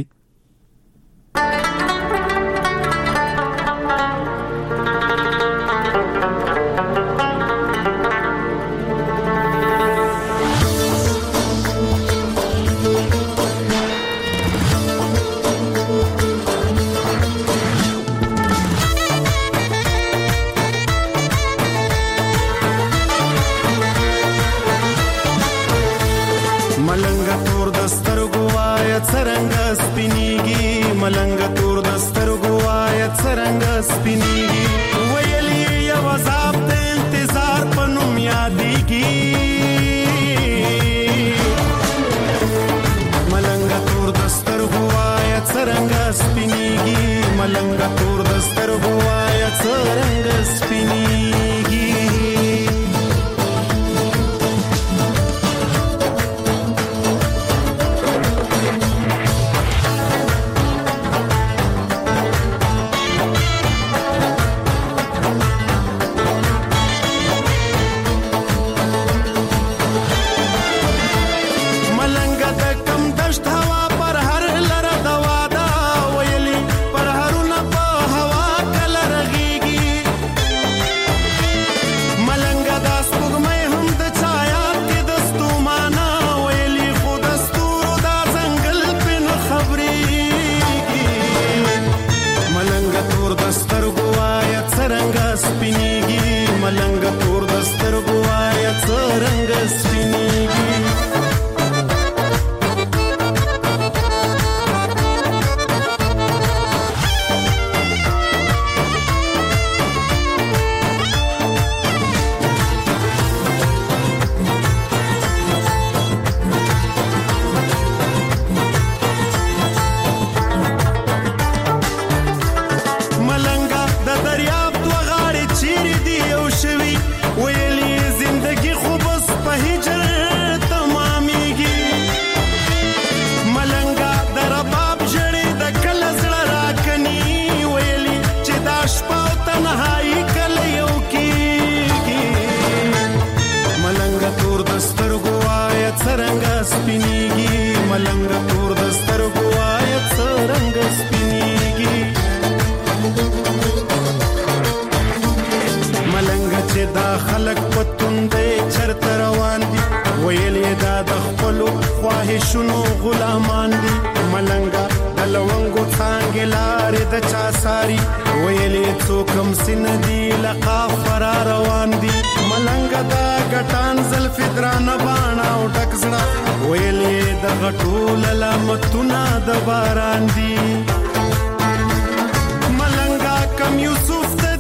شنو غلامان دي ملنګا د لونګو څنګه لارې د چا ساري ویلې څوکم سن دي لقا فرار روان دي ملنګا دا ګټان زلف درانه باڼه او ټکزړه ویلې د غټول لمتونه د باران دي ملنګا کم یوسف